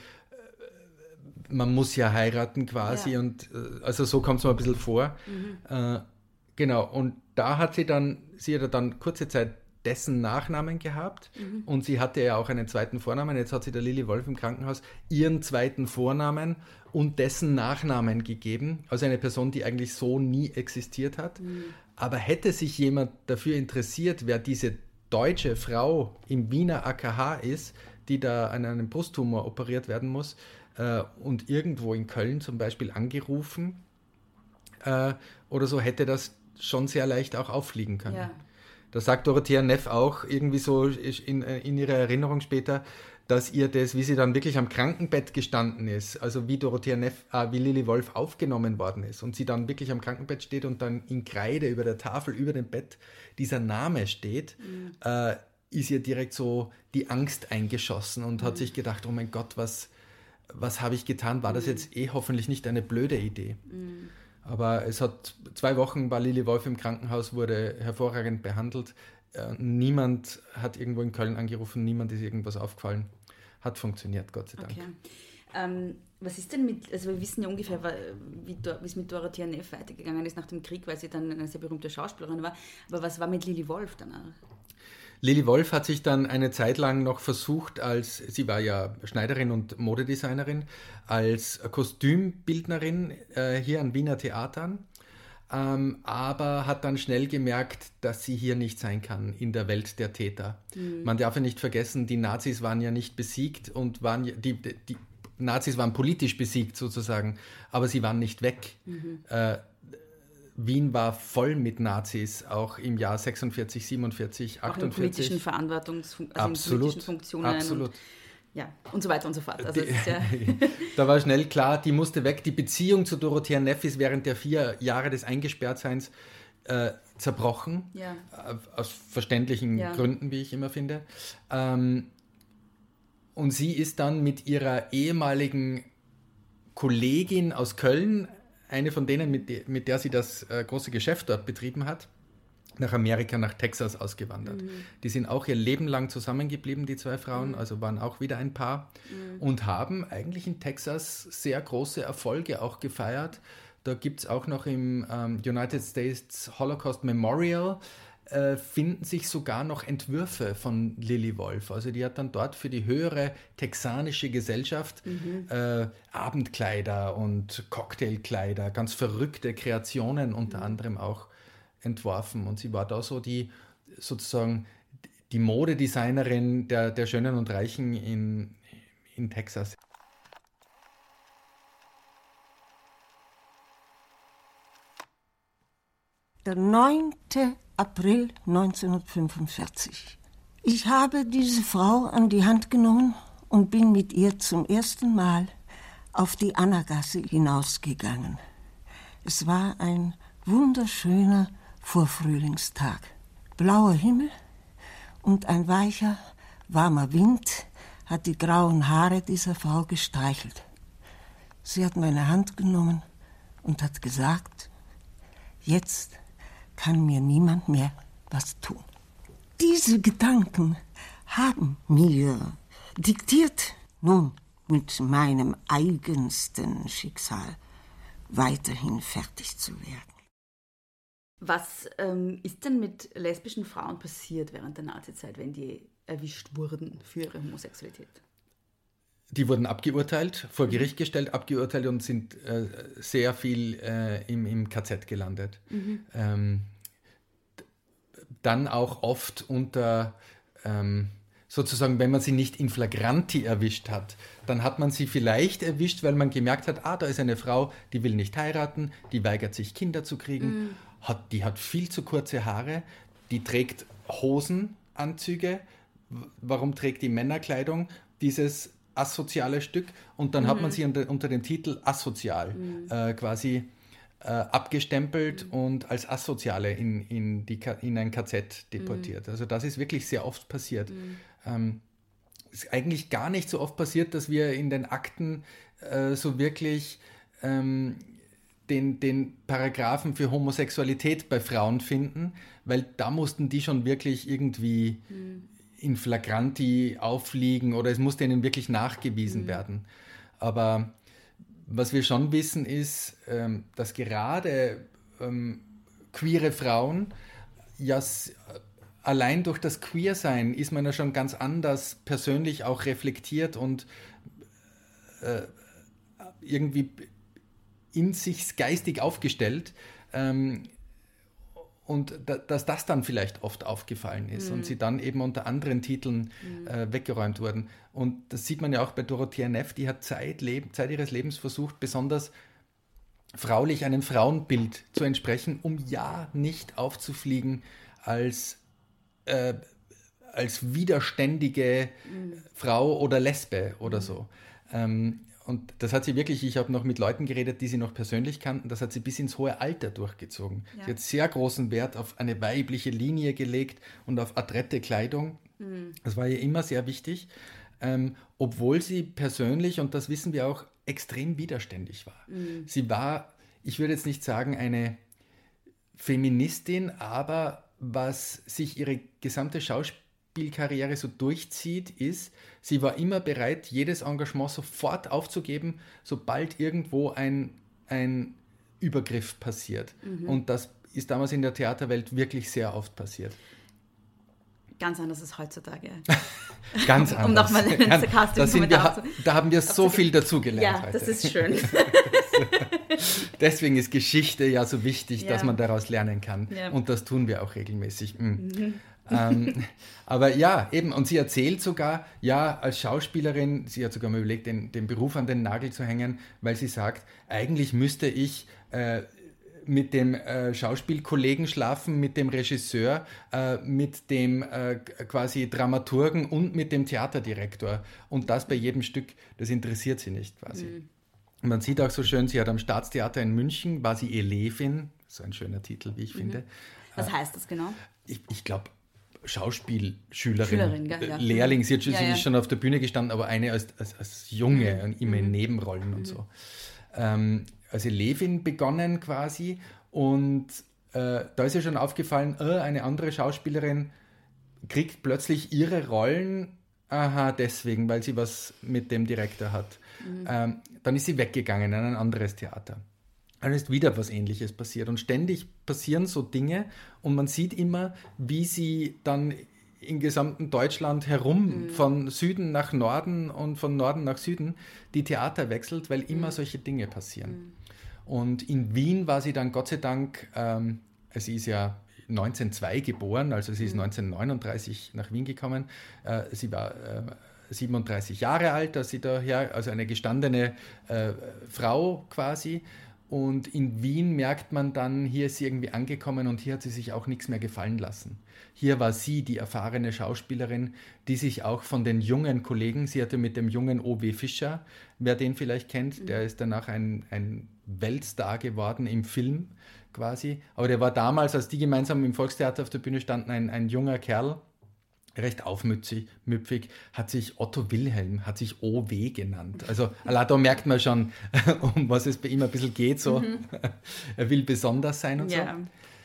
man muss ja heiraten quasi, ja. und äh, also so kommt es mir ein bisschen vor. Mhm. Äh, genau, und da hat sie dann, sie hat dann kurze Zeit dessen Nachnamen gehabt, mhm. und sie hatte ja auch einen zweiten Vornamen. Jetzt hat sie der Lili Wolf im Krankenhaus ihren zweiten Vornamen und dessen Nachnamen gegeben, also eine Person, die eigentlich so nie existiert hat. Mhm. Aber hätte sich jemand dafür interessiert, wer diese deutsche Frau im Wiener A K H ist, die da an einem Brusttumor operiert werden muss, äh, und irgendwo in Köln zum Beispiel angerufen äh, oder so, hätte das schon sehr leicht auch auffliegen können. Ja. Da sagt Dorothea Neff auch irgendwie so in, in ihrer Erinnerung später, dass ihr das, wie sie dann wirklich am Krankenbett gestanden ist, also wie Dorothea Neff, äh, wie Lili Wolf aufgenommen worden ist und sie dann wirklich am Krankenbett steht und dann in Kreide über der Tafel, über dem Bett dieser Name steht, mhm. äh, ist ihr direkt so die Angst eingeschossen und mhm. hat sich gedacht, oh mein Gott, was, was habe ich getan? War das jetzt eh hoffentlich nicht eine blöde Idee? Mhm. Aber es hat zwei Wochen war Lili Wolf im Krankenhaus, wurde hervorragend behandelt. Äh, niemand hat irgendwo in Köln angerufen, niemand ist irgendwas aufgefallen. Hat funktioniert, Gott sei Dank. Okay. Ähm, was ist denn mit, also wir wissen ja ungefähr, wie es mit Dorothea Neff weitergegangen ist nach dem Krieg, weil sie dann eine sehr berühmte Schauspielerin war. Aber was war mit Lili Wolf danach? Lili Wolf hat sich dann eine Zeit lang noch versucht, als, sie war ja Schneiderin und Modedesignerin, als Kostümbildnerin äh, hier an Wiener Theatern, ähm, aber hat dann schnell gemerkt, dass sie hier nicht sein kann in der Welt der Täter. Mhm. Man darf ja nicht vergessen, die Nazis waren ja nicht besiegt und waren die, die, die Nazis waren politisch besiegt sozusagen, aber sie waren nicht weg. Mhm. Äh, Wien war voll mit Nazis, auch im Jahr sechsundvierzig, siebenundvierzig, achtundvierzig. Auch in politischen Verantwortungs- also absolut, in politischen Funktionen. Absolut. Und, ja, und so weiter und so fort. Also die, ist ja da war schnell klar, die musste weg. Die Beziehung zu Dorothea Neff ist während der vier Jahre des Eingesperrtseins äh, zerbrochen. Ja. Äh, aus verständlichen ja. Gründen, wie ich immer finde. Ähm, und sie ist dann mit ihrer ehemaligen Kollegin aus Köln, eine von denen, mit, de, mit der sie das äh, große Geschäft dort betrieben hat, nach Amerika, nach Texas ausgewandert. Mhm. Die sind auch ihr Leben lang zusammengeblieben, die zwei Frauen, mhm. also waren auch wieder ein Paar, mhm. und haben eigentlich in Texas sehr große Erfolge auch gefeiert. Da gibt es auch noch im ähm, United States Holocaust Memorial, äh, finden sich sogar noch Entwürfe von Lili Wolf. Also die hat dann dort für die höhere texanische Gesellschaft mhm. äh, Abendkleider und Cocktailkleider, ganz verrückte Kreationen unter mhm. anderem auch entworfen. Und sie war da so die sozusagen die Modedesignerin der, der Schönen und Reichen in, in Texas. Der neunte April neunzehnhundertfünfundvierzig. Ich habe diese Frau an die Hand genommen und bin mit ihr zum ersten Mal auf die Annagasse hinausgegangen. Es war ein wunderschöner Vorfrühlingstag. Blauer Himmel und ein weicher, warmer Wind hat die grauen Haare dieser Frau gestreichelt. Sie hat meine Hand genommen und hat gesagt, jetzt kann mir niemand mehr was tun. Diese Gedanken haben mir diktiert, nun mit meinem eigensten Schicksal weiterhin fertig zu werden. Was ähm, ist denn mit lesbischen Frauen passiert während der Nazizeit, wenn die erwischt wurden für ihre Homosexualität? Die wurden abgeurteilt, vor Gericht gestellt, abgeurteilt und sind äh, sehr viel äh, im, im K Z gelandet. Mhm. Ähm, dann auch oft unter, ähm, sozusagen, wenn man sie nicht in flagranti erwischt hat, dann hat man sie vielleicht erwischt, weil man gemerkt hat, ah, da ist eine Frau, die will nicht heiraten, die weigert sich, Kinder zu kriegen, mhm. hat, die hat viel zu kurze Haare, die trägt Hosenanzüge. Warum trägt die Männerkleidung? Dieses asoziale Stück. Und dann mhm. hat man sie unter, unter dem Titel asozial mhm. äh, quasi äh, abgestempelt mhm. und als Asoziale in, in, die, in ein K Z deportiert. Mhm. Also das ist wirklich sehr oft passiert. Mhm. Ähm, ist eigentlich gar nicht so oft passiert, dass wir in den Akten äh, so wirklich ähm, den, den Paragraphen für Homosexualität bei Frauen finden, weil da mussten die schon wirklich irgendwie mhm. in flagranti aufliegen oder es musste ihnen wirklich nachgewiesen mhm. werden. Aber was wir schon wissen ist, ähm, dass gerade ähm, queere Frauen, ja, s- allein durch das Queersein ist man ja schon ganz anders persönlich auch reflektiert und äh, irgendwie in sich geistig aufgestellt, ähm, und da, dass das dann vielleicht oft aufgefallen ist mhm. und sie dann eben unter anderen Titeln mhm. äh, weggeräumt wurden. Und das sieht man ja auch bei Dorothea Neff, die hat Zeit, leb, Zeit ihres Lebens versucht, besonders fraulich einem Frauenbild zu entsprechen, um ja nicht aufzufliegen als, äh, als widerständige mhm. Frau oder Lesbe oder mhm. so. Ähm, Und das hat sie wirklich, ich habe noch mit Leuten geredet, die sie noch persönlich kannten, das hat sie bis ins hohe Alter durchgezogen. Ja. Sie hat sehr großen Wert auf eine weibliche Linie gelegt und auf adrette Kleidung. Mhm. Das war ihr immer sehr wichtig, ähm, obwohl sie persönlich, und das wissen wir auch, extrem widerständig war. Mhm. Sie war, ich würde jetzt nicht sagen eine Feministin, aber was sich ihre gesamte Schauspielkarriere so durchzieht, ist, sie war immer bereit, jedes Engagement sofort aufzugeben, sobald irgendwo ein, ein Übergriff passiert. Mhm. Und das ist damals in der Theaterwelt wirklich sehr oft passiert. Ganz anders als heutzutage. Ganz anders. Um nochmal einen sarkastischen Kommentar zu... Da haben wir so viel dazugelernt Ja, heute. Das ist schön. Deswegen ist Geschichte ja so wichtig, ja. dass man daraus lernen kann. Ja. Und das tun wir auch regelmäßig. Mhm. Mhm. ähm, aber ja, eben, und sie erzählt sogar, ja, als Schauspielerin, sie hat sogar mal überlegt, den, den Beruf an den Nagel zu hängen, weil sie sagt, eigentlich müsste ich äh, mit dem äh, Schauspielkollegen schlafen, mit dem Regisseur, äh, mit dem äh, quasi Dramaturgen und mit dem Theaterdirektor. Und das bei jedem Stück, das interessiert sie nicht quasi. Mhm. Man sieht auch so schön, sie hat am Staatstheater in München, war sie Elevin, so ein schöner Titel, wie ich mhm. finde. Was heißt das genau? Ich, ich glaube, Schauspielschülerin, Schülerin, ja, ja. Lehrling, sie, hat, ja, sie ja. ist schon auf der Bühne gestanden, aber eine als, als, als Junge mhm. und immer in Nebenrollen und mhm. so. Ähm, also Levin begonnen quasi und äh, da ist ihr schon aufgefallen, äh, eine andere Schauspielerin kriegt plötzlich ihre Rollen, aha, deswegen, weil sie was mit dem Direktor hat. Mhm. Ähm, dann ist sie weggegangen in ein anderes Theater. Dann ist wieder was Ähnliches passiert und ständig passieren so Dinge und man sieht immer, wie sie dann im gesamten Deutschland herum, mhm. von Süden nach Norden und von Norden nach Süden, die Theater wechselt, weil immer mhm. solche Dinge passieren. Mhm. Und in Wien war sie dann Gott sei Dank, ähm, sie ist ja neunzehnhundertzwei geboren, also sie ist mhm. neunzehnhundertneununddreißig nach Wien gekommen. Äh, sie war äh, siebenunddreißig Jahre alt, als sie daher, also eine gestandene äh, Frau quasi. Und in Wien merkt man dann, hier ist sie irgendwie angekommen und hier hat sie sich auch nichts mehr gefallen lassen. Hier war sie die erfahrene Schauspielerin, die sich auch von den jungen Kollegen, sie hatte mit dem jungen O W Fischer, wer den vielleicht kennt, mhm. der ist danach ein, ein Weltstar geworden im Film quasi. Aber der war damals, als die gemeinsam im Volkstheater auf der Bühne standen, ein, ein junger Kerl. recht aufmüpfig, müpfig, hat sich Otto Wilhelm, hat sich O W genannt. Also da merkt man schon, um was es bei ihm ein bisschen geht. So. Mhm. Er will besonders sein und ja. so.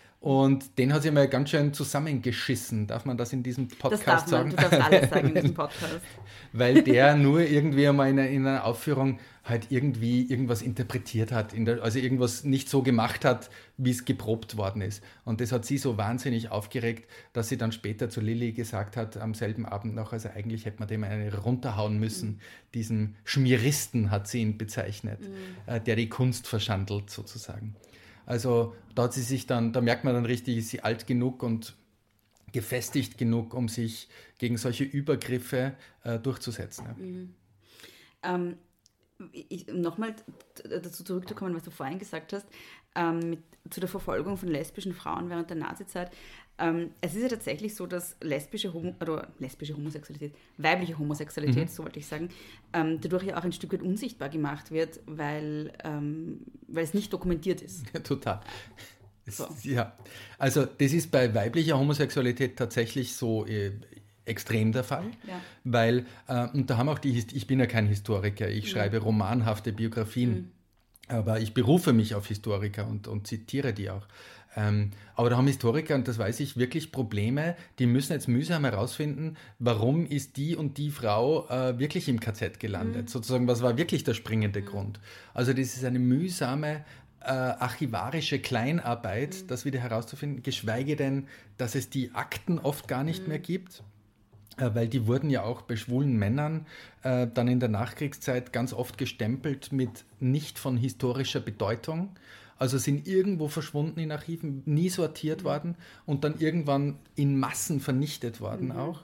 Und den hat sie mal ganz schön zusammengeschissen. Darf man das in diesem Podcast das darf man, sagen? Du darfst alles sagen in diesem Podcast. Weil der nur irgendwie einmal in einer, in einer Aufführung halt irgendwie irgendwas interpretiert hat, in der, also irgendwas nicht so gemacht hat, wie es geprobt worden ist. Und das hat sie so wahnsinnig aufgeregt, dass sie dann später zu Lilli gesagt hat, am selben Abend noch, also eigentlich hätte man dem eine runterhauen müssen. Mhm. Diesen Schmieristen hat sie ihn bezeichnet, mhm. äh, der die Kunst verschandelt sozusagen. Also da hat sie sich dann, da merkt man dann richtig, ist sie alt genug und gefestigt genug, um sich gegen solche Übergriffe äh, durchzusetzen. Ja. Mhm. Ähm, ich, nochmal dazu zurückzukommen, was du vorhin gesagt hast, ähm, mit, zu der Verfolgung von lesbischen Frauen während der Nazizeit. Ähm, es ist ja tatsächlich so, dass lesbische, Homo- oder lesbische Homosexualität, weibliche Homosexualität, mhm. so wollte ich sagen, ähm, dadurch ja auch ein Stück weit unsichtbar gemacht wird, weil, ähm, weil es nicht dokumentiert ist. Ja, total. So. Es, ja, also das ist bei weiblicher Homosexualität tatsächlich so äh, extrem der Fall, ja. weil, äh, und da haben auch die, ich bin ja kein Historiker, ich mhm. schreibe romanhafte Biografien, mhm. aber ich berufe mich auf Historiker und, und zitiere die auch. Ähm, aber da haben Historiker, und das weiß ich, wirklich Probleme, die müssen jetzt mühsam herausfinden, warum ist die und die Frau äh, wirklich im K Z gelandet, mhm. sozusagen, was war wirklich der springende mhm. Grund. Also das ist eine mühsame äh, archivarische Kleinarbeit, mhm. das wieder herauszufinden, geschweige denn, dass es die Akten oft gar nicht mhm. mehr gibt. Weil die wurden ja auch bei schwulen Männern äh, dann in der Nachkriegszeit ganz oft gestempelt mit nicht von historischer Bedeutung. Also sind irgendwo verschwunden in Archiven, nie sortiert mhm. worden und dann irgendwann in Massen vernichtet worden mhm. auch.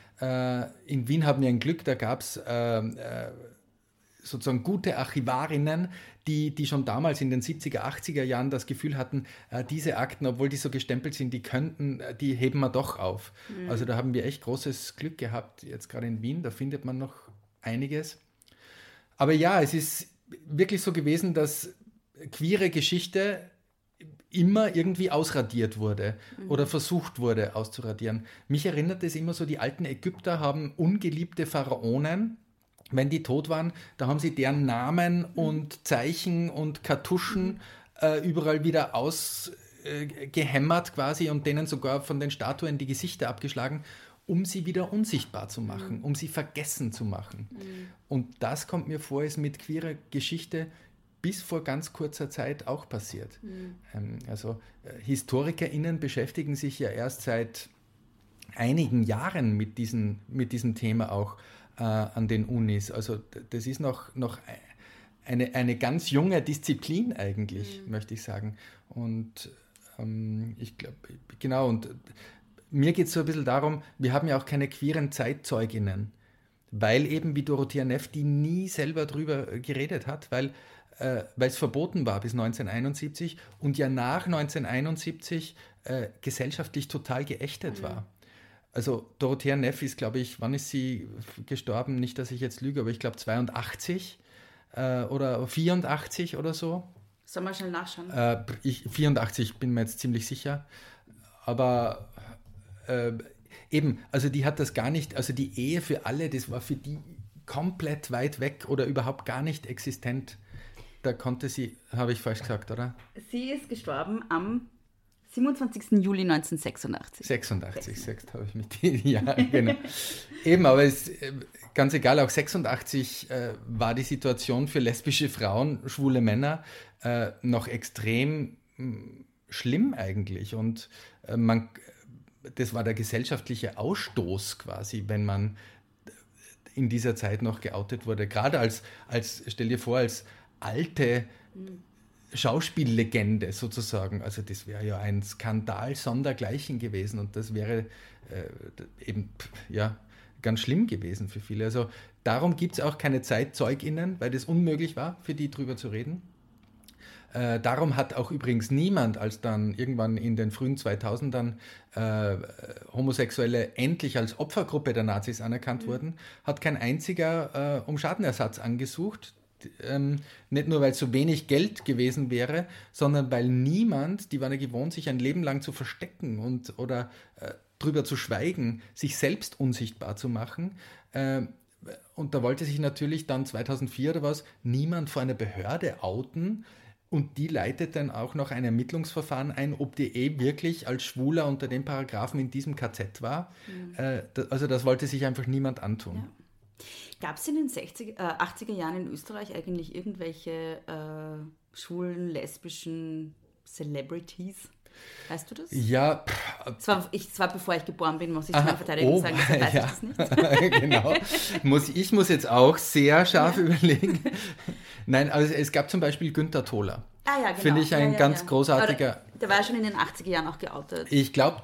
Äh, in Wien haben wir ein Glück, da gab es äh, äh, sozusagen gute Archivarinnen, die, die schon damals in den siebziger, achtziger Jahren das Gefühl hatten, äh, diese Akten, obwohl die so gestempelt sind, die könnten, die heben wir doch auf. Mhm. Also da haben wir echt großes Glück gehabt, jetzt gerade in Wien, da findet man noch einiges. Aber ja, es ist wirklich so gewesen, dass queere Geschichte immer irgendwie ausradiert wurde mhm. oder versucht wurde auszuradieren. Mich erinnert es immer so, die alten Ägypter haben ungeliebte Pharaonen. Wenn die tot waren, da haben sie deren Namen mhm. und Zeichen und Kartuschen mhm. äh, überall wieder ausgehämmert äh, quasi und denen sogar von den Statuen die Gesichter abgeschlagen, um sie wieder unsichtbar zu machen, mhm. um sie vergessen zu machen. Mhm. Und das kommt mir vor, ist mit queerer Geschichte bis vor ganz kurzer Zeit auch passiert. Mhm. Ähm, also äh, HistorikerInnen beschäftigen sich ja erst seit einigen Jahren mit, diesen, mit diesem Thema auch äh, an den Unis. Also das ist noch, noch eine, eine ganz junge Disziplin eigentlich, mhm. möchte ich sagen. Und ähm, ich glaube, genau, und mir geht es so ein bisschen darum, wir haben ja auch keine queeren Zeitzeuginnen, weil eben wie Dorothea Neff, die nie selber drüber geredet hat, weil äh, weil es verboten war bis neunzehnhunderteinundsiebzig und ja nach neunzehnhunderteinundsiebzig äh, gesellschaftlich total geächtet mhm. war. Also Dorothea Neff ist, glaube ich, wann ist sie gestorben? Nicht, dass ich jetzt lüge, aber ich glaube zweiundachtzig äh, oder vierundachtzig oder so. Sollen wir schnell nachschauen? Äh, ich, vierundachtzig bin mir jetzt ziemlich sicher. Aber äh, eben, also die hat das gar nicht, also die Ehe für alle, das war für die komplett weit weg oder überhaupt gar nicht existent. Da konnte sie, habe ich falsch gesagt, oder? Sie ist gestorben am siebenundzwanzigsten Juli neunzehnhundertsechsundachtzig. sechsundachtzig, sechs habe ich mit die, ja, genau. Eben, aber es ist ganz egal, auch sechsundachtzig äh, war die Situation für lesbische Frauen, schwule Männer äh, noch extrem mh, schlimm eigentlich. Und äh, man, das war der gesellschaftliche Ausstoß quasi, wenn man in dieser Zeit noch geoutet wurde. Gerade als, als stell dir vor, als alte Schauspiellegende sozusagen. Also das wäre ja ein Skandal sondergleichen gewesen und das wäre äh, eben ja ganz schlimm gewesen für viele. Also darum gibt es auch keine ZeitzeugInnen, weil das unmöglich war, für die drüber zu reden. Äh, darum hat auch übrigens niemand, als dann irgendwann in den frühen zweitausendern äh, Homosexuelle endlich als Opfergruppe der Nazis anerkannt mhm. wurden, hat kein einziger äh, um Schadenersatz angesucht. Ähm, nicht nur, weil es so wenig Geld gewesen wäre, sondern weil niemand, die waren ja gewohnt, sich ein Leben lang zu verstecken und oder äh, drüber zu schweigen, sich selbst unsichtbar zu machen. Äh, und da wollte sich natürlich dann zweitausendvier oder was niemand vor einer Behörde outen. Und die leitet dann auch noch ein Ermittlungsverfahren ein, ob die eh wirklich als Schwuler unter den Paragraphen in diesem K Z war. Mhm. Äh, da, also das wollte sich einfach niemand antun. Ja. Gab es in den sechziger, äh, achtziger Jahren in Österreich eigentlich irgendwelche äh, schwulen, lesbischen Celebrities? Weißt du das? Ja. Zwar, ich, zwar bevor ich geboren bin, muss ich zu meiner Verteidigung oh, sagen, deshalb weiß ja. ich das nicht. Genau. Muss, ich muss jetzt auch sehr scharf ja. überlegen. Nein, also es gab zum Beispiel Günther Tholer. Ah ja, genau. Finde ich ein ja, ja, ganz ja. großartiger... Aber der war ja schon in den achtziger Jahren auch geoutet. Ich glaube,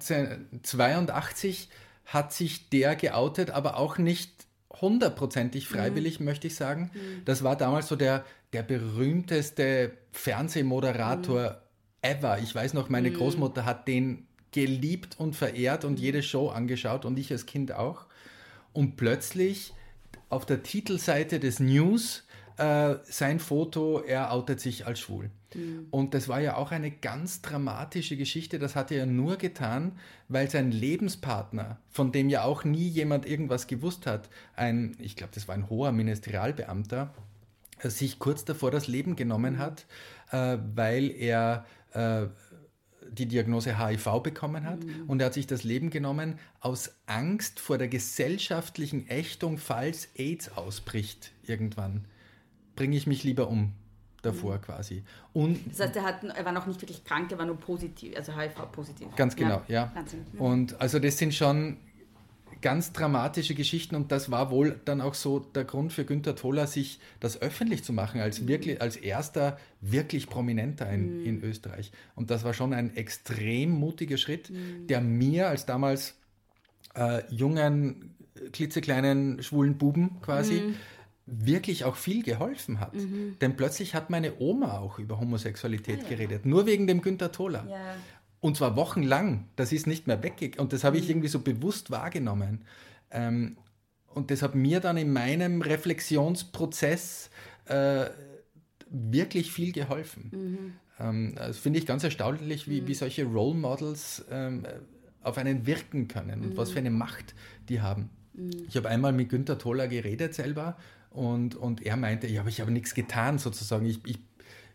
neunzehnhundertzweiundachtzig hat sich der geoutet, aber auch nicht hundertprozentig freiwillig, mhm. möchte ich sagen. Mhm. Das war damals so der, der berühmteste Fernsehmoderator mhm. ever. Ich weiß noch, meine mhm. Großmutter hat den geliebt und verehrt und mhm. jede Show angeschaut und ich als Kind auch. Und plötzlich auf der Titelseite des News äh, sein Foto, er outet sich als schwul. Mhm. Und das war ja auch eine ganz dramatische Geschichte. Das hat er ja nur getan, weil sein Lebenspartner, von dem ja auch nie jemand irgendwas gewusst hat, ein, ich glaube, das war ein hoher Ministerialbeamter, äh, sich kurz davor das Leben genommen hat, äh, weil er äh, die Diagnose H I V bekommen hat. Mhm. Und er hat sich das Leben genommen aus Angst vor der gesellschaftlichen Ächtung, falls AIDS ausbricht irgendwann. Bringe ich mich lieber um davor mhm. quasi. Und das heißt, er, hat, er war noch nicht wirklich krank, er war nur positiv, also H I V-positiv. Ganz genau, ja. ja. Mhm. Und also das sind schon ganz dramatische Geschichten und das war wohl dann auch so der Grund für Günther Tholer, sich das öffentlich zu machen, als, mhm. wirklich, als erster wirklich Prominenter in, mhm. in Österreich. Und das war schon ein extrem mutiger Schritt, mhm. der mir als damals äh, jungen, klitzekleinen, schwulen Buben quasi mhm. wirklich auch viel geholfen hat. Mhm. Denn plötzlich hat meine Oma auch über Homosexualität ah, ja. geredet, nur wegen dem Günther Tholer. Ja. Und zwar wochenlang, das ist nicht mehr weggegangen. Und das habe ich irgendwie so bewusst wahrgenommen. Ähm, und das hat mir dann in meinem Reflexionsprozess äh, wirklich viel geholfen. Mhm. Ähm, das finde ich ganz erstaunlich, wie, mhm. wie solche Role Models ähm, auf einen wirken können und mhm. was für eine Macht die haben. Mhm. Ich habe einmal mit Günther Tholer geredet selber und, und er meinte, ja, aber ich habe nichts getan sozusagen. Ich, ich,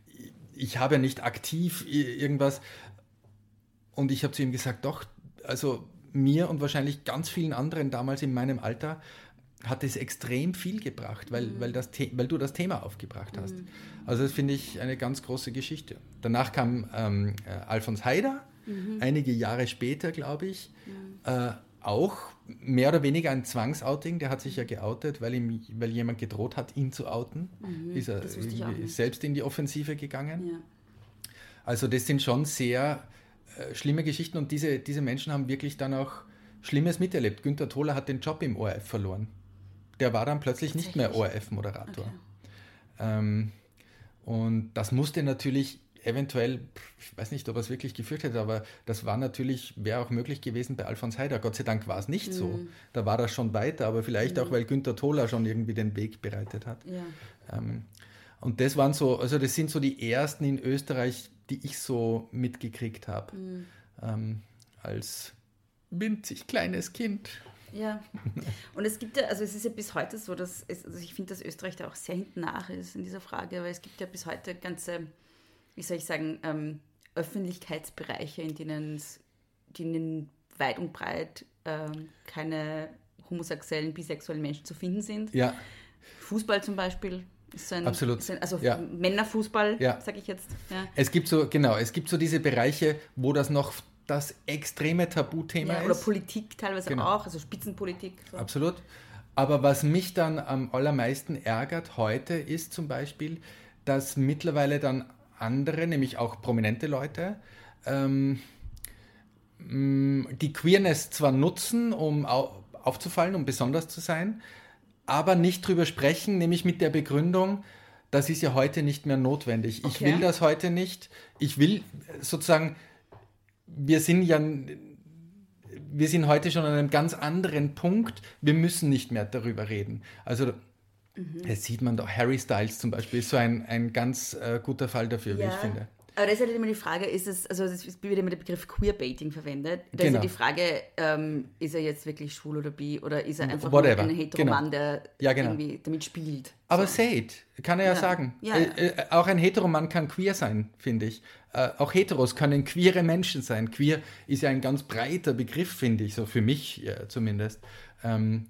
ich habe nicht aktiv irgendwas... Und ich habe zu ihm gesagt, doch, also mir und wahrscheinlich ganz vielen anderen damals in meinem Alter hat es extrem viel gebracht, weil, mhm. weil, das The- weil du das Thema aufgebracht hast. Mhm. Also das finde ich eine ganz große Geschichte. Danach kam ähm, äh, Alfons Haider, mhm. einige Jahre später, glaube ich, mhm. äh, auch mehr oder weniger ein Zwangsouting. Der hat sich ja geoutet, weil, ihm, weil jemand gedroht hat, ihn zu outen. Mhm. Ist er selbst in die Offensive gegangen. Ja. Also das sind schon sehr... schlimme Geschichten und diese, diese Menschen haben wirklich dann auch Schlimmes miterlebt. Günther Tholer hat den Job im O R F verloren. Der war dann plötzlich nicht mehr O R F-Moderator. Okay. Ähm, und das musste natürlich eventuell, ich weiß nicht, ob er es wirklich gefürchtet hat, aber das war natürlich, wäre auch möglich gewesen bei Alfons Haider. Gott sei Dank war es nicht mhm. so. Da war das schon weiter, aber vielleicht mhm. auch, weil Günther Tholer schon irgendwie den Weg bereitet hat. Ja. Ähm, und das waren so, also das sind so die ersten in Österreich, die ich so mitgekriegt habe, mhm. ähm, als winzig kleines Kind. Ja, und es gibt ja, also es ist ja bis heute so, dass es, also ich finde, dass Österreich da auch sehr hinten nach ist in dieser Frage, weil es gibt ja bis heute ganze, wie soll ich sagen, ähm, Öffentlichkeitsbereiche, in denen, denen weit und breit ähm, keine homosexuellen, bisexuellen Menschen zu finden sind. Ja. Fußball zum Beispiel. Ist ein, Absolut. Ist ein, also ja. Männerfußball, ja. sage ich jetzt. Ja. Es gibt so, genau, es gibt so diese Bereiche, wo das noch das extreme Tabuthema ja, ist. Oder Politik teilweise genau. auch, also Spitzenpolitik. So. Absolut. Aber was mich dann am allermeisten ärgert heute ist zum Beispiel, dass mittlerweile dann andere, nämlich auch prominente Leute, ähm, die Queerness zwar nutzen, um au- aufzufallen, um besonders zu sein, aber nicht drüber sprechen, nämlich mit der Begründung, das ist ja heute nicht mehr notwendig. Ich okay. will das heute nicht. Ich will sozusagen, wir sind ja, wir sind heute schon an einem ganz anderen Punkt. Wir müssen nicht mehr darüber reden. Also mhm. das sieht man doch. Harry Styles zum Beispiel ist so ein, ein ganz äh, guter Fall dafür, ja. wie ich finde. Aber das ist halt immer die Frage, ist es, also es wird immer der Begriff Queerbaiting verwendet. Da genau. ist ja die Frage, ähm, ist er jetzt wirklich schwul oder bi oder ist er einfach Whatever. nur ein Heteromann, genau. der ja, genau. irgendwie damit spielt. Aber so. say it, kann er ja, ja. sagen. Ja. Äh, äh, auch ein Heteromann kann queer sein, finde ich. Äh, auch Heteros können queere Menschen sein. Queer ist ja ein ganz breiter Begriff, finde ich, so für mich ja, zumindest. Ähm,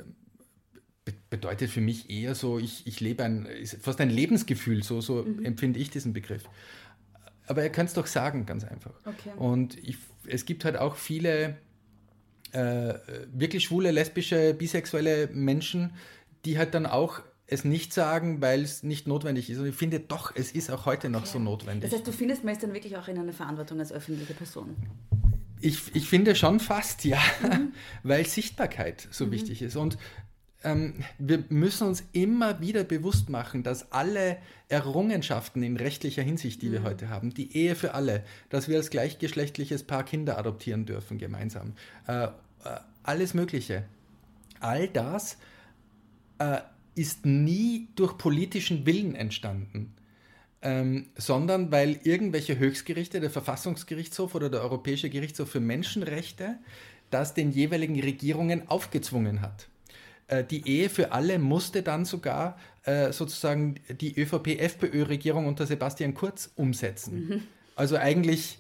be- bedeutet für mich eher so, ich, ich lebe ein, ist fast ein Lebensgefühl, so, so mhm. empfinde ich diesen Begriff. Aber ihr könnt es doch sagen, ganz einfach. Okay. Und ich, es gibt halt auch viele äh, wirklich schwule, lesbische, bisexuelle Menschen, die halt dann auch es nicht sagen, weil es nicht notwendig ist. Und ich finde doch, es ist auch heute noch okay. so notwendig. Das heißt, du findest, man ist dann wirklich auch in einer Verantwortung als öffentliche Person? Ich, ich finde schon fast, ja, mhm. weil Sichtbarkeit so mhm. wichtig ist. Und ähm, wir müssen uns immer wieder bewusst machen, dass alle Errungenschaften in rechtlicher Hinsicht, die mhm. wir heute haben, die Ehe für alle, dass wir als gleichgeschlechtliches Paar Kinder adoptieren dürfen gemeinsam, äh, äh, alles Mögliche, all das äh, ist nie durch politischen Willen entstanden, ähm, sondern weil irgendwelche Höchstgerichte, der Verfassungsgerichtshof oder der Europäische Gerichtshof für Menschenrechte, das den jeweiligen Regierungen aufgezwungen hat. Äh, die Ehe für alle musste dann sogar äh, sozusagen die ÖVP-F P Ö-Regierung unter Sebastian Kurz umsetzen. Mhm. Also eigentlich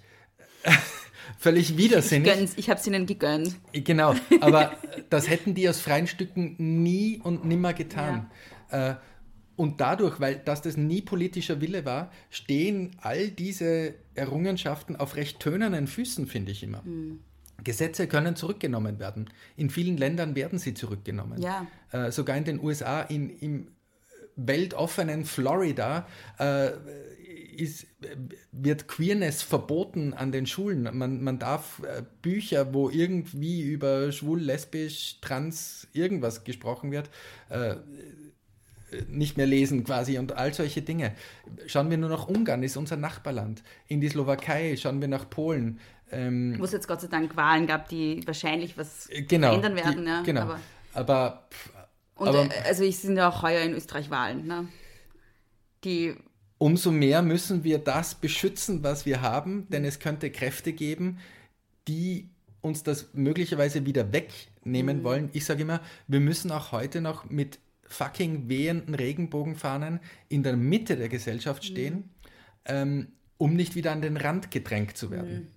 völlig widersinnig. Ich, ich habe es ihnen gegönnt. Genau, aber das hätten die aus freien Stücken nie und nimmer getan. Ja. Und dadurch, weil dass das nie politischer Wille war, stehen all diese Errungenschaften auf recht tönernen Füßen, finde ich immer. Mhm. Gesetze können zurückgenommen werden. In vielen Ländern werden sie zurückgenommen. Ja. Äh, sogar in den U S A, in, im weltoffenen Florida, äh, Ist, wird Queerness verboten an den Schulen. Man, man darf äh, Bücher, wo irgendwie über schwul, lesbisch, trans irgendwas gesprochen wird, äh, nicht mehr lesen quasi und all solche Dinge. Schauen wir nur nach Ungarn, ist unser Nachbarland. In die Slowakei, schauen wir nach Polen. Ähm, Wo es jetzt Gott sei Dank Wahlen gab, die wahrscheinlich was genau, verändern werden. Die, ja. Genau, aber... aber, und aber äh, also es sind ja auch heuer in Österreich Wahlen, ne? Die... Umso mehr müssen wir das beschützen, was wir haben, denn es könnte Kräfte geben, die uns das möglicherweise wieder wegnehmen mhm. wollen. Ich sage immer, wir müssen auch heute noch mit fucking wehenden Regenbogenfahnen in der Mitte der Gesellschaft stehen, mhm. ähm, um nicht wieder an den Rand gedrängt zu werden. Mhm.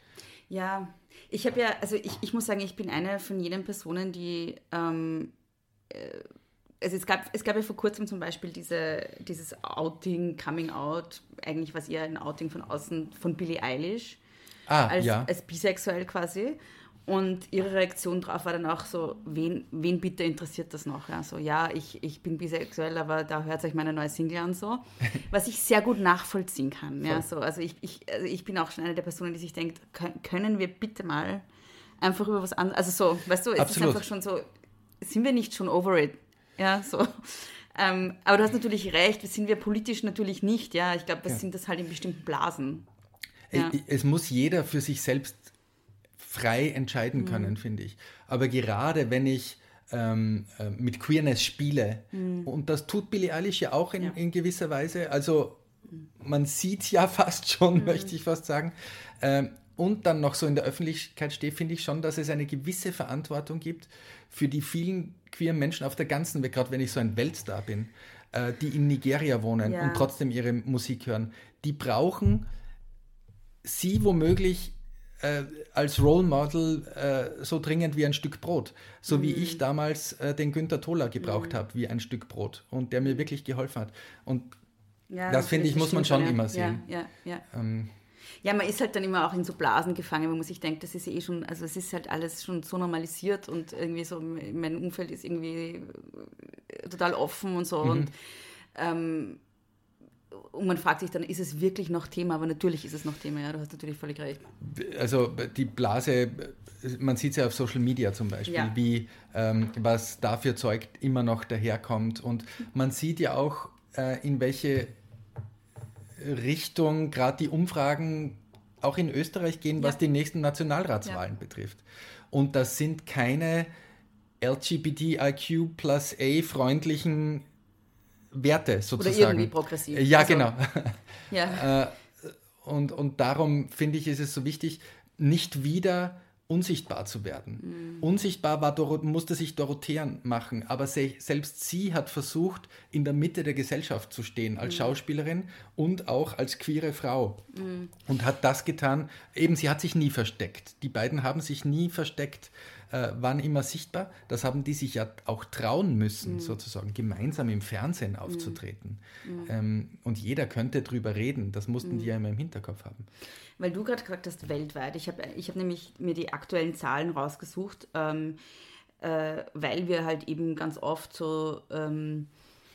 Ja, ich habe ja, also ich, ich muss sagen, ich bin eine von jenen Personen, die ähm, äh, Also es gab, es gab ja vor kurzem zum Beispiel diese, dieses Outing, Coming Out, eigentlich war es eher ein Outing von außen von Billie Eilish, ah, als, ja. als bisexuell quasi. Und ihre Reaktion darauf war dann auch so, wen, wen bitte interessiert das noch? Ja, so, ja, ich, ich bin bisexuell, aber da hört euch meine neue Single an, so. Was ich sehr gut nachvollziehen kann. Ja, so. Also, ich, ich, also ich bin auch schon eine der Personen, die sich denkt, können wir bitte mal einfach über was anderes, also so, weißt du, es Absolut. ist einfach schon so, sind wir nicht schon over it? Ja, so. Ähm, aber du hast natürlich recht, das sind wir politisch natürlich nicht, ja. Ich glaube, wir ja. sind das halt in bestimmten Blasen. Ja. Es muss jeder für sich selbst frei entscheiden können, mhm. finde ich. Aber gerade wenn ich ähm, mit Queerness spiele, mhm. und das tut Billie Eilish ja auch in, ja. in gewisser Weise, also man sieht es ja fast schon, mhm. möchte ich fast sagen, ähm, und dann noch so in der Öffentlichkeit stehe, finde ich schon, dass es eine gewisse Verantwortung gibt für die vielen queeren Menschen auf der ganzen Welt, gerade wenn ich so ein Weltstar bin, äh, die in Nigeria wohnen ja. und trotzdem ihre Musik hören. Die brauchen sie womöglich äh, als Role Model äh, so dringend wie ein Stück Brot. So mhm. wie ich damals äh, den Günther Toller gebraucht mhm. habe, wie ein Stück Brot. Und der mir wirklich geholfen hat. Und ja, das, finde ich, muss man schon ja. immer sehen. Ja, ja, ja. Ähm, Ja, man ist halt dann immer auch in so Blasen gefangen, wo man sich denkt, das ist eh schon, also es ist halt alles schon so normalisiert und irgendwie so, mein Umfeld ist irgendwie total offen und so. Mhm. Und, ähm, und man fragt sich dann, ist es wirklich noch Thema? Aber natürlich ist es noch Thema, ja, du hast natürlich völlig recht. Also die Blase, man sieht es ja auf Social Media zum Beispiel, ja. wie ähm, was da für Zeug immer noch daherkommt. Und man sieht ja auch, äh, in welche Richtung gerade die Umfragen auch in Österreich gehen, was ja. die nächsten Nationalratswahlen ja. betrifft. Und das sind keine L G B T I Q plus A freundlichen Werte sozusagen. Oder irgendwie progressiv. Ja, also, genau. Ja. und, und darum finde ich, ist es so wichtig, nicht wieder unsichtbar zu werden. Mhm. Unsichtbar war Doro- musste sich Dorothea machen, aber se- selbst sie hat versucht, in der Mitte der Gesellschaft zu stehen, als mhm. Schauspielerin und auch als queere Frau. Mhm. Und hat das getan, eben sie hat sich nie versteckt. Die beiden haben sich nie versteckt, äh, waren immer sichtbar. Das haben die sich ja auch trauen müssen, mhm. sozusagen, gemeinsam im Fernsehen aufzutreten. Mhm. Ähm, und jeder könnte drüber reden. Das mussten mhm. die ja immer im Hinterkopf haben. Weil du gerade gesagt hast, weltweit. Ich habe ich hab nämlich mir die aktuellen Zahlen rausgesucht, ähm, äh, weil wir halt eben ganz oft so ähm,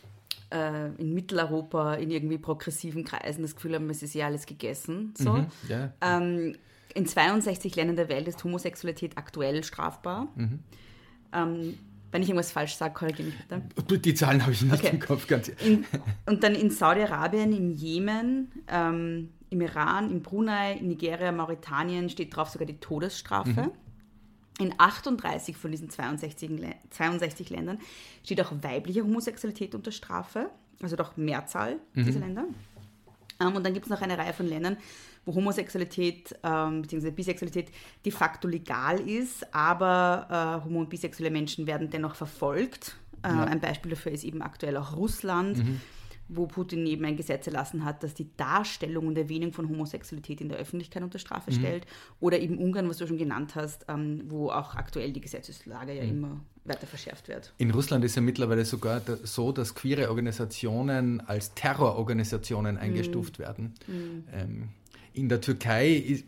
äh, in Mitteleuropa, in irgendwie progressiven Kreisen das Gefühl haben, es ist ja alles gegessen. So. Mhm, ja. ähm, in zweiundsechzig Ländern der Welt ist Homosexualität aktuell strafbar. Mhm. Ähm, wenn ich irgendwas falsch sage, korrigiere mich bitte. Die Zahlen habe ich nicht okay. im Kopf. Ganz in, und dann in Saudi-Arabien, im Jemen, ähm, im Iran, in Brunei, in Nigeria, Mauretanien steht drauf sogar die Todesstrafe. Mhm. In achtunddreißig von diesen zweiundsechzig, zweiundsechzig Ländern steht auch weibliche Homosexualität unter Strafe, also doch Mehrzahl mhm. dieser Länder. Ähm, und dann gibt es noch eine Reihe von Ländern, wo Homosexualität ähm, bzw. Bisexualität de facto legal ist, aber äh, homo- und bisexuelle Menschen werden dennoch verfolgt. Äh, ja. Ein Beispiel dafür ist eben aktuell auch Russland, mhm. wo Putin eben ein Gesetz erlassen hat, das die Darstellung und Erwähnung von Homosexualität in der Öffentlichkeit unter Strafe mhm. stellt. Oder eben Ungarn, was du schon genannt hast, ähm, wo auch aktuell die Gesetzeslage ja mhm. immer weiter verschärft wird. In Russland ist ja mittlerweile sogar so, dass queere Organisationen als Terrororganisationen eingestuft mhm. werden. Mhm. Ähm, in der Türkei ist,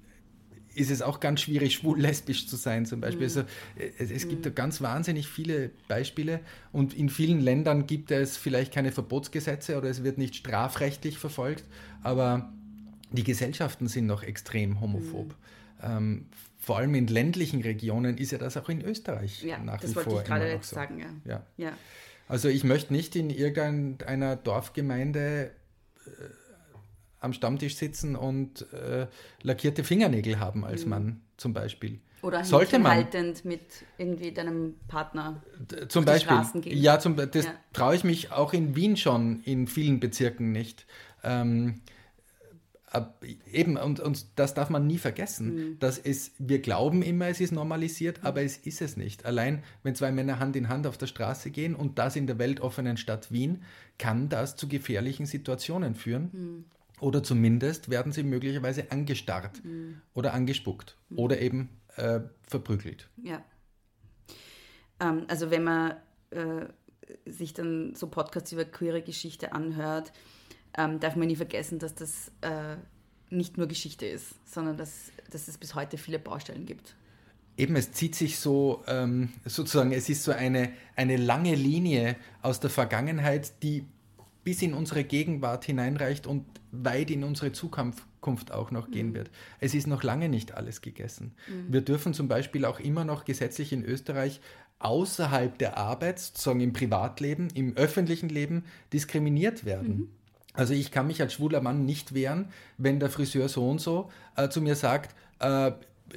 ist es auch ganz schwierig, schwul-lesbisch zu sein zum Beispiel. Mhm. Also, es, es gibt mhm. da ganz wahnsinnig viele Beispiele und in vielen Ländern gibt es vielleicht keine Verbotsgesetze oder es wird nicht strafrechtlich verfolgt, aber die Gesellschaften sind noch extrem homophob. Mhm. Ähm, vor allem in ländlichen Regionen ist ja das auch in Österreich ja, nach wie vor. Das wollte ich gerade jetzt so. sagen, ja. Ja. ja. Also ich möchte nicht in irgendeiner Dorfgemeinde äh, am Stammtisch sitzen und äh, lackierte Fingernägel haben als mhm. Mann zum Beispiel. Oder sollte man haltend mit irgendwie deinem Partner d- zum Beispiel, die Straßen gehen. Ja, zum, das ja. traue ich mich auch in Wien schon in vielen Bezirken nicht. Ähm, ab, eben, und, und das darf man nie vergessen. Mhm. Das ist, wir glauben immer, es ist normalisiert, mhm. aber es ist es nicht. Allein, wenn zwei Männer Hand in Hand auf der Straße gehen und das in der weltoffenen Stadt Wien, kann das zu gefährlichen Situationen führen. Mhm. Oder zumindest werden sie möglicherweise angestarrt mhm. oder angespuckt mhm. oder eben äh, verprügelt. Ja. Ähm, also wenn man äh, sich dann so Podcasts über queere Geschichte anhört, ähm, darf man nie vergessen, dass das äh, nicht nur Geschichte ist, sondern dass, dass es bis heute viele Baustellen gibt. Eben, es zieht sich so, ähm, sozusagen, es ist so eine, eine lange Linie aus der Vergangenheit, die bis in unsere Gegenwart hineinreicht und weit in unsere Zukunft auch noch gehen mhm. wird. Es ist noch lange nicht alles gegessen. Mhm. Wir dürfen zum Beispiel auch immer noch gesetzlich in Österreich außerhalb der Arbeit, sozusagen im Privatleben, im öffentlichen Leben diskriminiert werden. Mhm. Also ich kann mich als schwuler Mann nicht wehren, wenn der Friseur so und so äh, zu mir sagt, äh,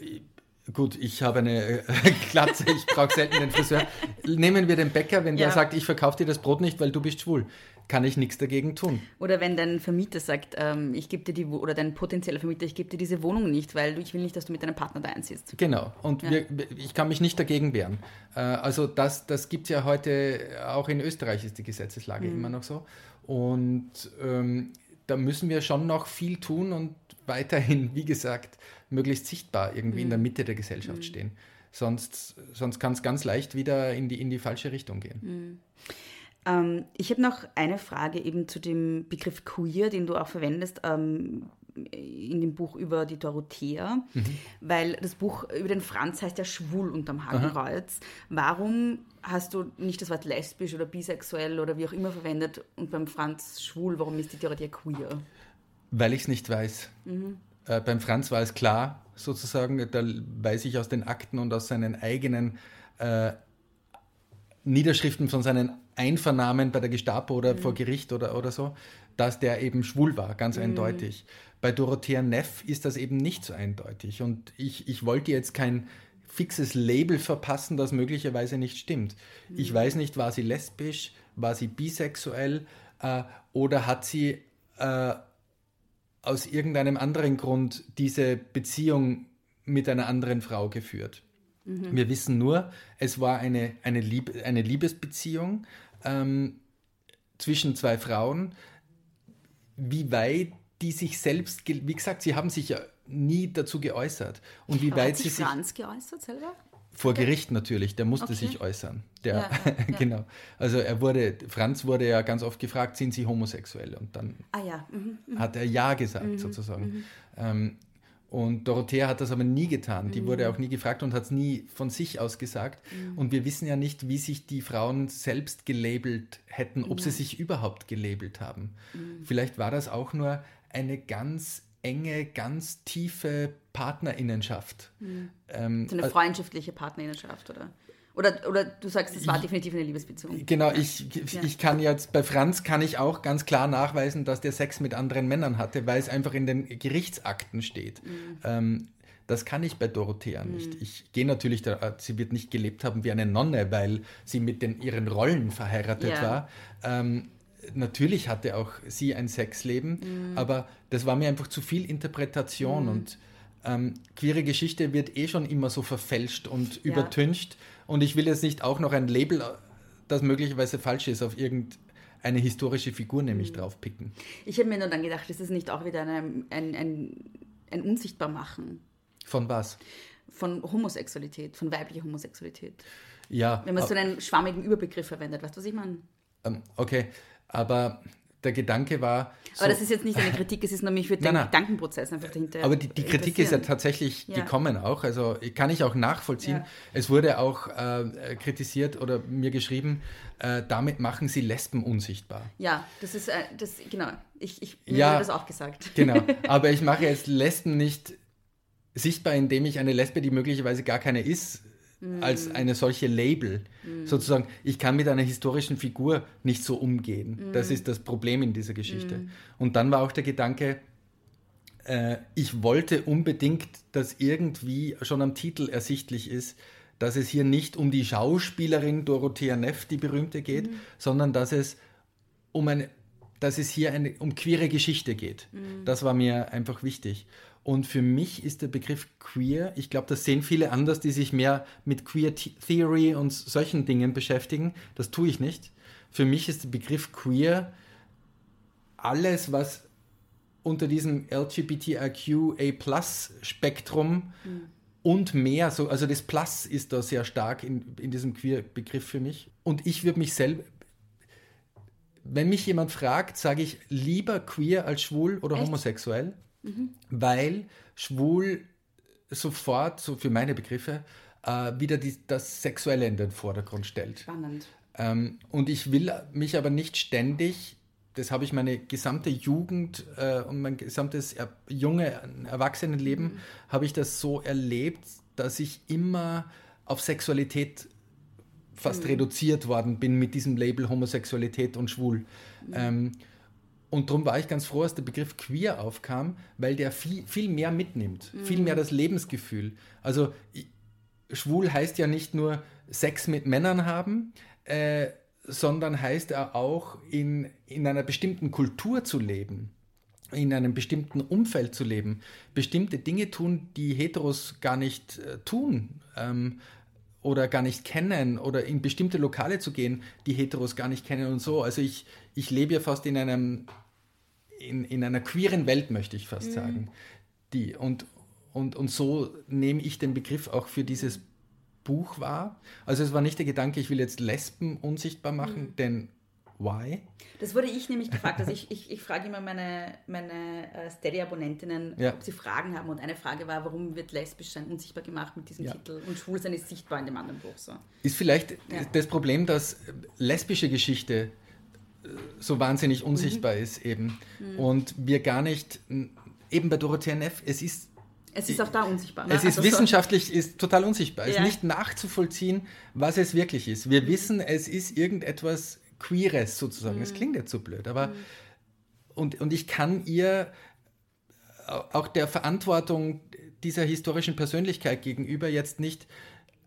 gut, ich habe eine äh, Glatze, ich brauche selten den Friseur. Nehmen wir den Bäcker, wenn ja. der sagt, ich verkaufe dir das Brot nicht, weil du bist schwul. Kann ich nichts dagegen tun. Oder wenn dein Vermieter sagt, ähm, ich gebe dir die, oder dein potenzieller Vermieter, ich gebe dir diese Wohnung nicht, weil ich will nicht, dass du mit deinem Partner da einziehst. Genau, und ja. wir, ich kann mich nicht dagegen wehren. Äh, also das, das gibt es ja heute, auch in Österreich ist die Gesetzeslage mhm. immer noch so. Und ähm, da müssen wir schon noch viel tun und weiterhin, wie gesagt, möglichst sichtbar irgendwie mhm. in der Mitte der Gesellschaft mhm. stehen. Sonst, sonst kann es ganz leicht wieder in die, in die falsche Richtung gehen. Mhm. Ähm, ich habe noch eine Frage eben zu dem Begriff queer, den du auch verwendest ähm, in dem Buch über die Dorothea, mhm. weil das Buch über den Franz heißt ja Schwul unterm Hakenkreuz. Warum hast du nicht das Wort lesbisch oder bisexuell oder wie auch immer verwendet und beim Franz schwul? Warum ist die Dorothea queer? Weil ich es nicht weiß. Mhm. Äh, beim Franz war es klar, sozusagen, da weiß ich aus den Akten und aus seinen eigenen äh, Niederschriften von seinen Einvernahmen bei der Gestapo oder mhm. vor Gericht oder, oder so, dass der eben schwul war, ganz mhm. eindeutig. Bei Dorothea Neff ist das eben nicht so eindeutig und ich, ich wollte jetzt kein fixes Label verpassen, das möglicherweise nicht stimmt. Mhm. Ich weiß nicht, war sie lesbisch, war sie bisexuell äh, oder hat sie äh, aus irgendeinem anderen Grund diese Beziehung mit einer anderen Frau geführt. Mhm. Wir wissen nur, es war eine, eine, Lieb- eine Liebesbeziehung ähm, zwischen zwei Frauen. Wie weit die sich selbst, ge- wie gesagt, sie haben sich ja nie dazu geäußert. Und wie Aber weit hat sich sie Franz sich geäußert selber? vor Gericht natürlich, der musste Okay. sich äußern. Der, Ja, ja. genau. Also er wurde, Franz wurde ja ganz oft gefragt, sind Sie homosexuell? Und dann Ah ja. Mhm, mhm. hat er ja gesagt, Mhm, sozusagen. mhm. Ähm, und Dorothea hat das aber nie getan. Die Mhm. wurde auch nie gefragt und hat es nie von sich aus gesagt. Mhm. Und wir wissen ja nicht, wie sich die Frauen selbst gelabelt hätten, ob Ja. sie sich überhaupt gelabelt haben. Mhm. Vielleicht war das auch nur eine ganz enge, ganz tiefe Partnerinnenschaft. Mhm. Ähm, So eine also- freundschaftliche Partnerinnenschaft, oder? Oder, oder du sagst, es war Ich- definitiv eine Liebesbeziehung. Genau, Ja. ich, ich, Ja. ich kann jetzt, bei Franz kann ich auch ganz klar nachweisen, dass der Sex mit anderen Männern hatte, weil es einfach in den Gerichtsakten steht. Mhm. Ähm, das kann ich bei Dorothea Mhm. nicht. Ich gehe natürlich, da, sie wird nicht gelebt haben wie eine Nonne, weil sie mit den, ihren Rollen verheiratet Ja. war. Ähm, natürlich hatte auch sie ein Sexleben, Mhm. aber das war mir einfach zu viel Interpretation Mhm. und ähm, queere Geschichte wird eh schon immer so verfälscht und Ja. übertüncht. Und ich will jetzt nicht auch noch ein Label, das möglicherweise falsch ist, auf irgendeine historische Figur nämlich Mhm. draufpicken. Ich habe mir nur dann gedacht, ist es nicht auch wieder eine, ein, ein, ein Unsichtbarmachen Von was? von Homosexualität, von weiblicher Homosexualität? Ja. Wenn man so a- einen schwammigen Überbegriff verwendet, weißt du, was ich meine? ähm, okay, aber der Gedanke war... So, Aber das ist jetzt nicht eine Kritik, es ist nur mich für den Nein, nein. Gedankenprozess einfach dahinter. aber die, die Kritik ist ja interessieren. tatsächlich Ja. gekommen auch, also kann ich auch nachvollziehen. Ja. Es wurde auch äh, kritisiert oder mir geschrieben, äh, damit machen sie Lesben unsichtbar. Ja, das ist, äh, das, genau, ich, ich mir Ja. wurde das auch gesagt. Genau, aber ich mache jetzt Lesben nicht sichtbar, indem ich eine Lesbe, die möglicherweise gar keine ist, als eine solche Label. Sozusagen, ich kann mit einer historischen Figur nicht so umgehen. Das ist das Problem in dieser Geschichte. Und dann war auch der Gedanke, äh, ich wollte unbedingt, dass irgendwie schon am Titel ersichtlich ist, dass es hier nicht um die Schauspielerin Dorothea Neff, die berühmte, geht, sondern dass es um eine, dass es hier eine, um queere Geschichte geht. Das war mir einfach wichtig. Und für mich ist der Begriff queer, ich glaube, das sehen viele anders, die sich mehr mit Queer Theory und solchen Dingen beschäftigen. Das tue ich nicht. Für mich ist der Begriff queer alles, was unter diesem L G B T I Q A Plus Spektrum mhm. und mehr, so, also das Plus ist da sehr stark in, in diesem Queer-Begriff für mich. Und ich würde mich selber, wenn mich jemand fragt, sage ich lieber queer als schwul oder Echt? homosexuell, Mhm. weil schwul sofort, so für meine Begriffe, äh, wieder die, das Sexuelle in den Vordergrund stellt. Spannend. Ähm, und ich will mich aber nicht ständig, das habe ich meine gesamte Jugend äh, und mein gesamtes er, junge Erwachsenenleben, mhm. habe ich das so erlebt, dass ich immer auf Sexualität fast mhm. reduziert worden bin mit diesem Label Homosexualität und schwul. Mhm. Ähm, und darum war ich ganz froh, dass der Begriff queer aufkam, weil der viel, viel mehr mitnimmt, mhm. viel mehr das Lebensgefühl. Also schwul heißt ja nicht nur Sex mit Männern haben, äh, sondern heißt er auch, in, in einer bestimmten Kultur zu leben, in einem bestimmten Umfeld zu leben, bestimmte Dinge tun, die Heteros gar nicht äh, tun ähm, oder gar nicht kennen oder in bestimmte Lokale zu gehen, die Heteros gar nicht kennen und so. Also ich, ich lebe ja fast in einem, in, in einer queeren Welt, möchte ich fast mhm. sagen. Die, und, und, und so nehme ich den Begriff auch für dieses Buch wahr. Also es war nicht der Gedanke, ich will jetzt Lesben unsichtbar machen, mhm. denn why? Das wurde ich nämlich gefragt. Also ich, ich, ich frage immer meine, meine uh, Steady-Abonnentinnen, ja. ob sie Fragen haben. Und eine Frage war, warum wird lesbisch sein unsichtbar gemacht mit diesem ja. Titel und schwul sein ist sichtbar in dem anderen Buch. So. Ist vielleicht ja. das Problem, dass lesbische Geschichte so wahnsinnig unsichtbar mhm. ist eben. Mhm. Und wir gar nicht, eben bei Dorothea Neff, es ist Es ist auch da unsichtbar. Ne? Es ist also wissenschaftlich so. ist total unsichtbar. Es ja. ist nicht nachzuvollziehen, was es wirklich ist. Wir mhm. wissen, es ist irgendetwas Queeres sozusagen. Es mhm. klingt jetzt so blöd, aber mhm. und, und ich kann ihr auch der Verantwortung dieser historischen Persönlichkeit gegenüber jetzt nicht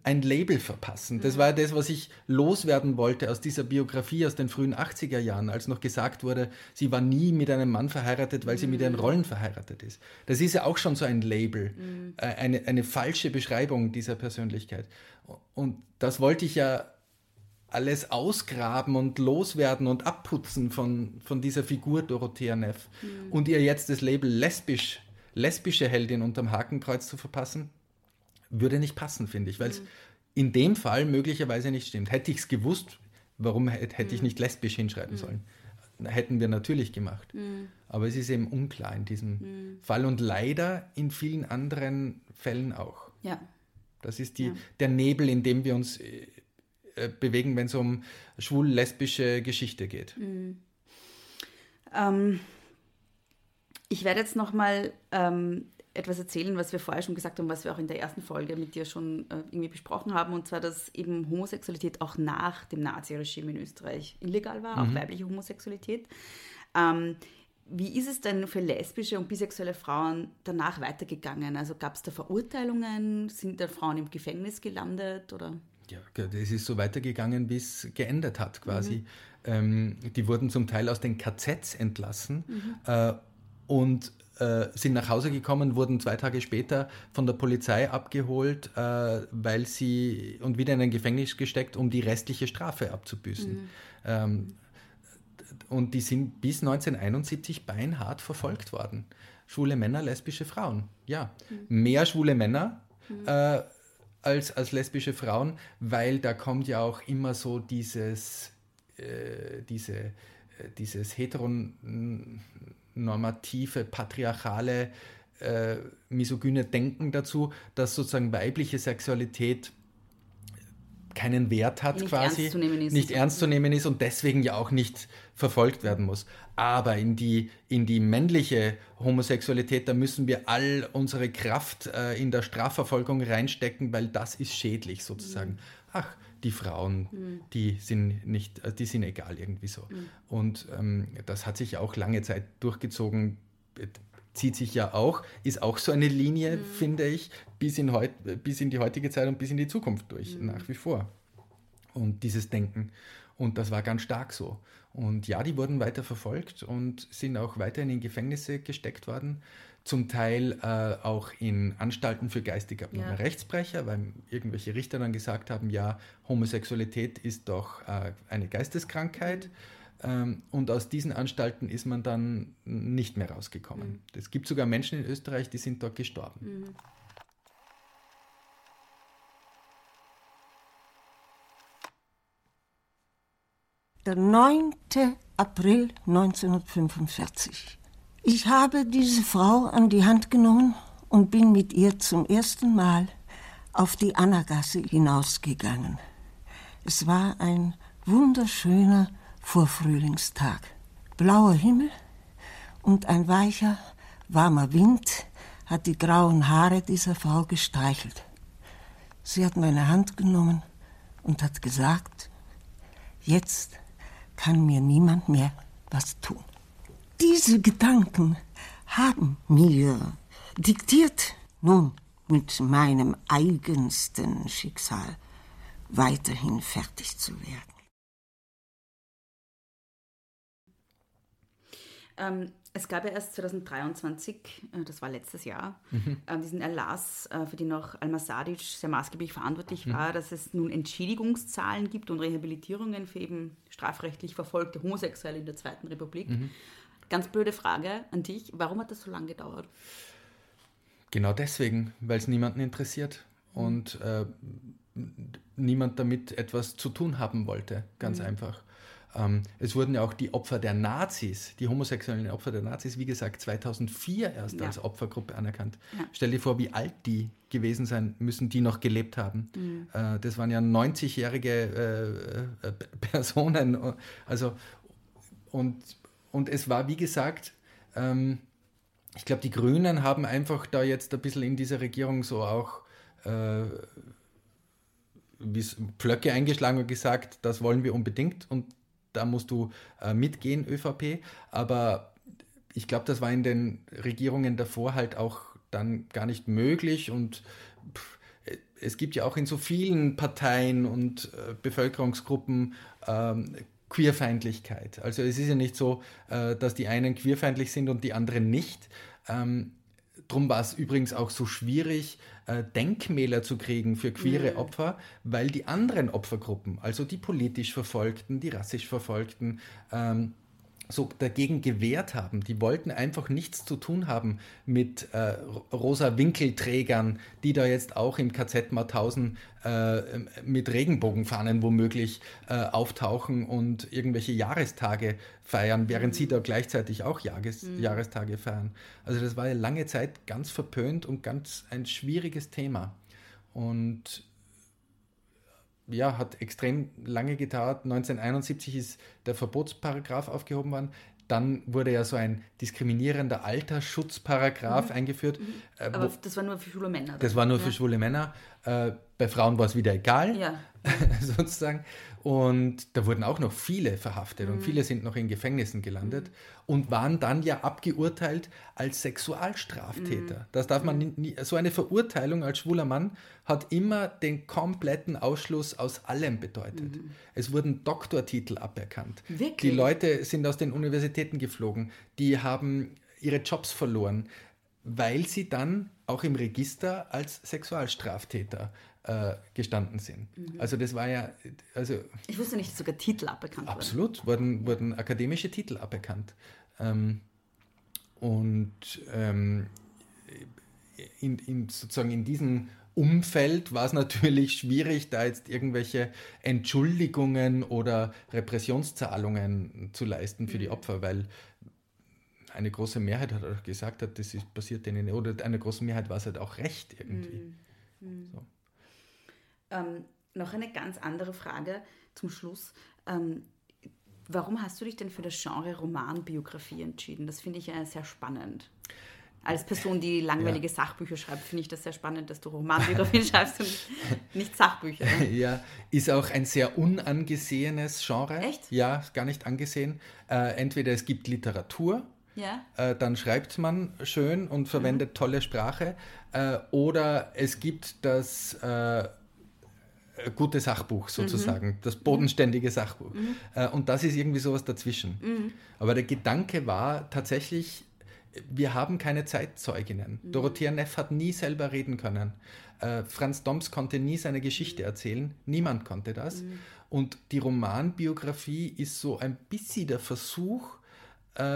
ein Label verpassen. Das war das, was ich loswerden wollte aus dieser Biografie aus den frühen achtziger Jahren, als noch gesagt wurde, sie war nie mit einem Mann verheiratet, weil sie mit ihren Rollen verheiratet ist. Das ist ja auch schon so ein Label, mhm. eine, eine falsche Beschreibung dieser Persönlichkeit. Und das wollte ich ja alles ausgraben und loswerden und abputzen von, von dieser Figur Dorothea Neff. Mhm. Und ihr jetzt das Label lesbisch, lesbische Heldin unterm Hakenkreuz zu verpassen, würde nicht passen, finde ich, weil es mhm. in dem Fall möglicherweise nicht stimmt. Hätte ich es gewusst, warum hätte, hätte mhm. ich nicht lesbisch hinschreiben mhm. sollen? Hätten wir natürlich gemacht. Mhm. Aber es ist eben unklar in diesem mhm. Fall und leider in vielen anderen Fällen auch. Ja. Das ist die, ja. der Nebel, in dem wir uns äh, bewegen, wenn es um schwul-lesbische Geschichte geht. Mhm. Ähm, ich werde jetzt nochmal ähm, etwas erzählen, was wir vorher schon gesagt haben, was wir auch in der ersten Folge mit dir schon äh, irgendwie besprochen haben, und zwar, dass eben Homosexualität auch nach dem Naziregime in Österreich illegal war, mhm. auch weibliche Homosexualität. Ähm, wie ist es denn für lesbische und bisexuelle Frauen danach weitergegangen? Also gab es da Verurteilungen? Sind da Frauen im Gefängnis gelandet? Oder? Ja, das ist so weitergegangen, wie es geendet hat quasi. Mhm. Ähm, die wurden zum Teil aus den K Zs entlassen mhm. äh, und äh, sind nach Hause gekommen, wurden zwei Tage später von der Polizei abgeholt, äh, weil sie und wieder in ein Gefängnis gesteckt, um die restliche Strafe abzubüßen. Mhm. Ähm, und die sind bis neunzehnhunderteinundsiebzig beinhart verfolgt worden. Schwule Männer, lesbische Frauen. Ja, mhm. mehr schwule Männer mhm. äh, als, als lesbische Frauen, weil da kommt ja auch immer so dieses, äh, diese, äh, dieses heteronormative, patriarchale, äh, misogyne Denken dazu, dass sozusagen weibliche Sexualität keinen Wert hat, nicht quasi, ernst zu nehmen ist. nicht ernst zu nehmen ist und deswegen ja auch nicht verfolgt werden muss. Aber in die, in die männliche Homosexualität, da müssen wir all unsere Kraft äh, in der Strafverfolgung reinstecken, weil das ist schädlich sozusagen. Mhm. Ach, die Frauen, mhm. die sind nicht, die sind egal irgendwie so. Mhm. Und ähm, das hat sich auch lange Zeit durchgezogen, zieht sich ja auch, ist auch so eine Linie, mhm. finde ich, bis in, heut, bis in die heutige Zeit und bis in die Zukunft durch, mhm. nach wie vor. Und dieses Denken. Und das war ganz stark so. Und ja, die wurden weiter verfolgt und sind auch weiterhin in Gefängnisse gesteckt worden. Zum Teil äh, auch in Anstalten für geistig abnorme ja. Rechtsbrecher, weil irgendwelche Richter dann gesagt haben, ja, Homosexualität ist doch äh, eine Geisteskrankheit. Mhm. Und aus diesen Anstalten ist man dann nicht mehr rausgekommen. Mhm. Es gibt sogar Menschen in Österreich, die sind dort gestorben. Mhm. Der neunte April neunzehnhundertfünfundvierzig. Ich habe diese Frau an die Hand genommen und bin mit ihr zum ersten Mal auf die Annagasse hinausgegangen. Es war ein wunderschöner Vorfrühlingstag. Blauer Himmel und ein weicher, warmer Wind hat die grauen Haare dieser Frau gestreichelt. Sie hat meine Hand genommen und hat gesagt, jetzt kann mir niemand mehr was tun. Diese Gedanken haben mir diktiert, nun mit meinem eigensten Schicksal weiterhin fertig zu werden. Ähm, es gab ja erst zweitausenddreiundzwanzig, äh, das war letztes Jahr, mhm. äh, diesen Erlass, äh, für den auch Alma Sadic sehr maßgeblich verantwortlich mhm. war, dass es nun Entschädigungszahlen gibt und Rehabilitierungen für eben strafrechtlich verfolgte Homosexuelle in der Zweiten Republik. Mhm. Ganz blöde Frage an dich, warum hat das so lange gedauert? Genau deswegen, weil es niemanden interessiert mhm. und äh, niemand damit etwas zu tun haben wollte, ganz mhm. einfach. Ähm, es wurden ja auch die Opfer der Nazis, die homosexuellen Opfer der Nazis, wie gesagt, zweitausendvier erst ja. als Opfergruppe anerkannt. Ja. Stell dir vor, wie alt die gewesen sein müssen, die noch gelebt haben. Mhm. Äh, das waren ja neunzigjährige äh, äh, Personen. Also, und, und es war, wie gesagt, ähm, ich glaube, die Grünen haben einfach da jetzt ein bisschen in dieser Regierung so auch äh, wie Pflöcke eingeschlagen und gesagt, das wollen wir unbedingt und da musst du äh, mitgehen, ÖVP. Aber ich glaube, das war in den Regierungen davor halt auch dann gar nicht möglich und pff, es gibt ja auch in so vielen Parteien und äh, Bevölkerungsgruppen ähm, Queerfeindlichkeit. Also es ist ja nicht so, äh, dass die einen queerfeindlich sind und die anderen nicht. Ähm, drum war es übrigens auch so schwierig, äh, Denkmäler zu kriegen für queere mhm. Opfer, weil die anderen Opfergruppen, also die politisch Verfolgten, die rassisch Verfolgten, ähm, so dagegen gewehrt haben. Die wollten einfach nichts zu tun haben mit äh, rosa Winkelträgern, die da jetzt auch im K Z Mauthausen äh, mit Regenbogenfahnen womöglich äh, auftauchen und irgendwelche Jahrestage feiern, während mhm. sie da gleichzeitig auch Jahres- mhm. Jahrestage feiern. Also das war ja lange Zeit ganz verpönt und ganz ein schwieriges Thema. Und ja, hat extrem lange gedauert. neunzehnhunderteinundsiebzig ist der Verbotsparagraph aufgehoben worden. Dann wurde ja so ein diskriminierender Altersschutzparagraph mhm. eingeführt. Mhm. Äh, Aber das war nur für schwule Männer. Das war nur ja. für schwule Männer. Äh, bei Frauen war es wieder egal, ja. sozusagen. Und da wurden auch noch viele verhaftet mhm. und viele sind noch in Gefängnissen gelandet mhm. und waren dann ja abgeurteilt als Sexualstraftäter. Mhm. Das darf man nie, nie, so eine Verurteilung als schwuler Mann hat immer den kompletten Ausschluss aus allem bedeutet. Mhm. Es wurden Doktortitel aberkannt. Wirklich? Die Leute sind aus den Universitäten geflogen, die haben ihre Jobs verloren, weil sie dann auch im Register als Sexualstraftäter äh, gestanden sind. Mhm. Also das war ja... Also ich wusste nicht, dass sogar Titel aberkannt wurden. Absolut, wurden, wurden akademische Titel aberkannt. Ähm, und ähm, in, in, sozusagen in diesem Umfeld war es natürlich schwierig, da jetzt irgendwelche Entschuldigungen oder Repressionszahlungen zu leisten für mhm. die Opfer, weil eine große Mehrheit hat auch gesagt, hat, das ist passiert denen, oder eine große Mehrheit war es halt auch recht irgendwie. Mhm. So. Ähm, noch eine ganz andere Frage zum Schluss. Ähm, warum hast du dich denn für das Genre Romanbiografie entschieden? Das finde ich ja sehr spannend. Als Person, die langweilige ja. Sachbücher schreibt, finde ich das sehr spannend, dass du Romanbiografien schreibst und nicht Sachbücher. Ne? Ja, ist auch ein sehr unangesehenes Genre. Echt? Ja, gar nicht angesehen. Äh, entweder es gibt Literatur, ja. äh, dann schreibt man schön und verwendet mhm. tolle Sprache, äh, oder es gibt das äh, gute Sachbuch sozusagen, mhm. das bodenständige Sachbuch. Mhm. Äh, und das ist irgendwie sowas dazwischen. Mhm. Aber der Gedanke war tatsächlich, wir haben keine Zeitzeuginnen. Mhm. Dorothea Neff hat nie selber reden können. Äh, Franz Doms konnte nie seine Geschichte erzählen. Niemand konnte das. Mhm. Und die Romanbiografie ist so ein bisschen der Versuch, äh,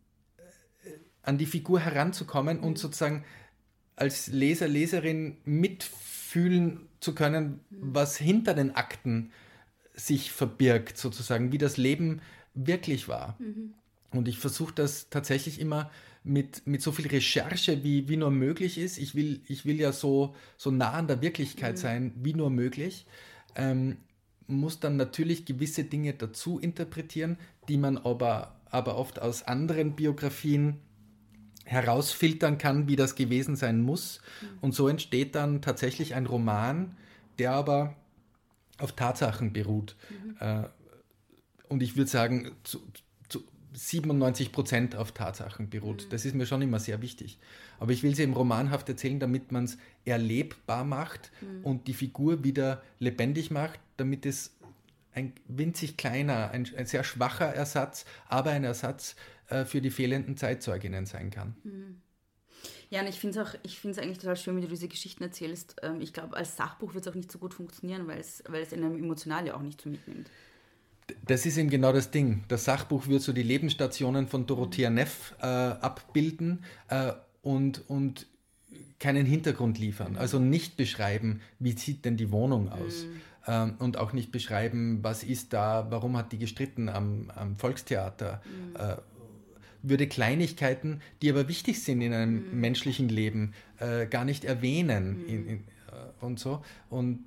an die Figur heranzukommen mhm. und sozusagen als Leser, Leserin mitfühlen zu können, mhm. was hinter den Akten sich verbirgt, sozusagen, wie das Leben wirklich war. Mhm. Und ich versuche das tatsächlich immer mit, mit so viel Recherche, wie, wie nur möglich ist. Ich will, ich will ja so, so nah an der Wirklichkeit mhm. sein, wie nur möglich. Ähm, muss dann natürlich gewisse Dinge dazu interpretieren, die man aber, aber oft aus anderen Biografien herausfiltern kann, wie das gewesen sein muss. Mhm. Und so entsteht dann tatsächlich ein Roman, der aber auf Tatsachen beruht. Mhm. Äh, und ich würde sagen, zu, zu siebenundneunzig Prozent auf Tatsachen beruht. Mhm. Das ist mir schon immer sehr wichtig. Aber ich will sie eben romanhaft erzählen, damit man es erlebbar macht mhm. und die Figur wieder lebendig macht, damit es ein winzig kleiner, ein, ein sehr schwacher Ersatz, aber ein Ersatz äh, für die fehlenden Zeitzeuginnen sein kann. Mhm. Ja, und ich finde es auch, ich finde es eigentlich total schön, wie du diese Geschichten erzählst. Ähm, ich glaube, als Sachbuch wird es auch nicht so gut funktionieren, weil es, weil es einem emotional ja auch nicht so mitnimmt. Das ist eben genau das Ding. Das Sachbuch wird so die Lebensstationen von Dorothea Neff äh, abbilden äh, und, und keinen Hintergrund liefern. Also nicht beschreiben, wie sieht denn die Wohnung aus. Mhm. Ähm, und auch nicht beschreiben, was ist da, warum hat die gestritten am, am Volkstheater. Mhm. Äh, würde Kleinigkeiten, die aber wichtig sind in einem mhm. menschlichen Leben, äh, gar nicht erwähnen. Mhm. In, in, äh, und so. Und,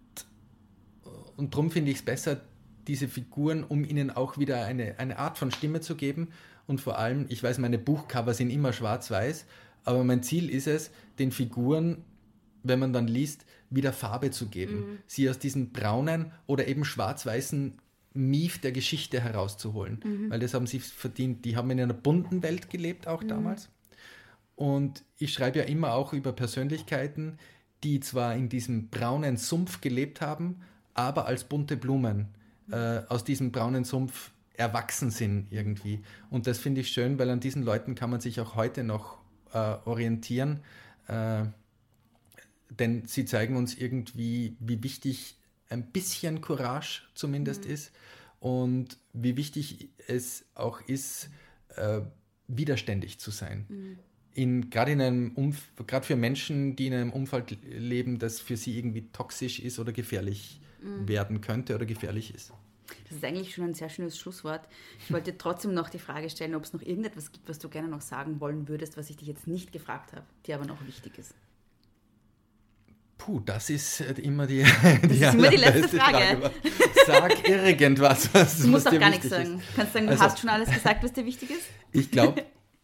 und darum finde ich es besser, diese Figuren, um ihnen auch wieder eine, eine Art von Stimme zu geben. Und vor allem, ich weiß, meine Buchcover sind immer schwarz-weiß, aber mein Ziel ist es, den Figuren, wenn man dann liest, wieder Farbe zu geben. Mhm. Sie aus diesem braunen oder eben schwarz-weißen Mief der Geschichte herauszuholen. Mhm. Weil das haben sie verdient. Die haben in einer bunten Welt gelebt, auch mhm. damals. Und ich schreibe ja immer auch über Persönlichkeiten, die zwar in diesem braunen Sumpf gelebt haben, aber als bunte Blumen äh, aus diesem braunen Sumpf erwachsen sind irgendwie. Und das finde ich schön, weil an diesen Leuten kann man sich auch heute noch äh, orientieren, äh, denn sie zeigen uns irgendwie, wie wichtig ein bisschen Courage zumindest mhm. ist und wie wichtig es auch ist, äh, widerständig zu sein. Mhm. In, gerade in einem Umf- gerade für Menschen, die in einem Umfeld leben, das für sie irgendwie toxisch ist oder gefährlich mhm. werden könnte oder gefährlich ist. Das ist eigentlich schon ein sehr schönes Schlusswort. Ich wollte dir trotzdem noch die Frage stellen, ob es noch irgendetwas gibt, was du gerne noch sagen wollen würdest, was ich dich jetzt nicht gefragt habe, dir aber noch wichtig ist. Puh, das ist immer die, die, das ist immer die letzte Frage. Frage. Sag irgendwas, was, du musst was auch dir gar nichts wichtig sagen. ist. Du kannst sagen, du also, hast schon alles gesagt, was dir wichtig ist? Ich glaube,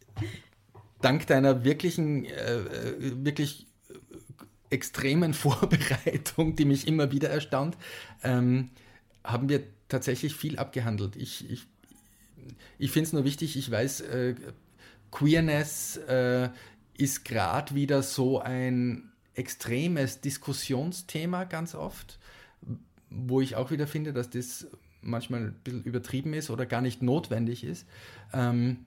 dank deiner wirklichen, äh, wirklich extremen Vorbereitung, die mich immer wieder erstaunt, ähm, haben wir tatsächlich viel abgehandelt. Ich, ich, ich finde es nur wichtig, ich weiß, äh, Queerness äh, ist gerade wieder so ein extremes Diskussionsthema ganz oft, wo ich auch wieder finde, dass das manchmal ein bisschen übertrieben ist oder gar nicht notwendig ist. Ähm,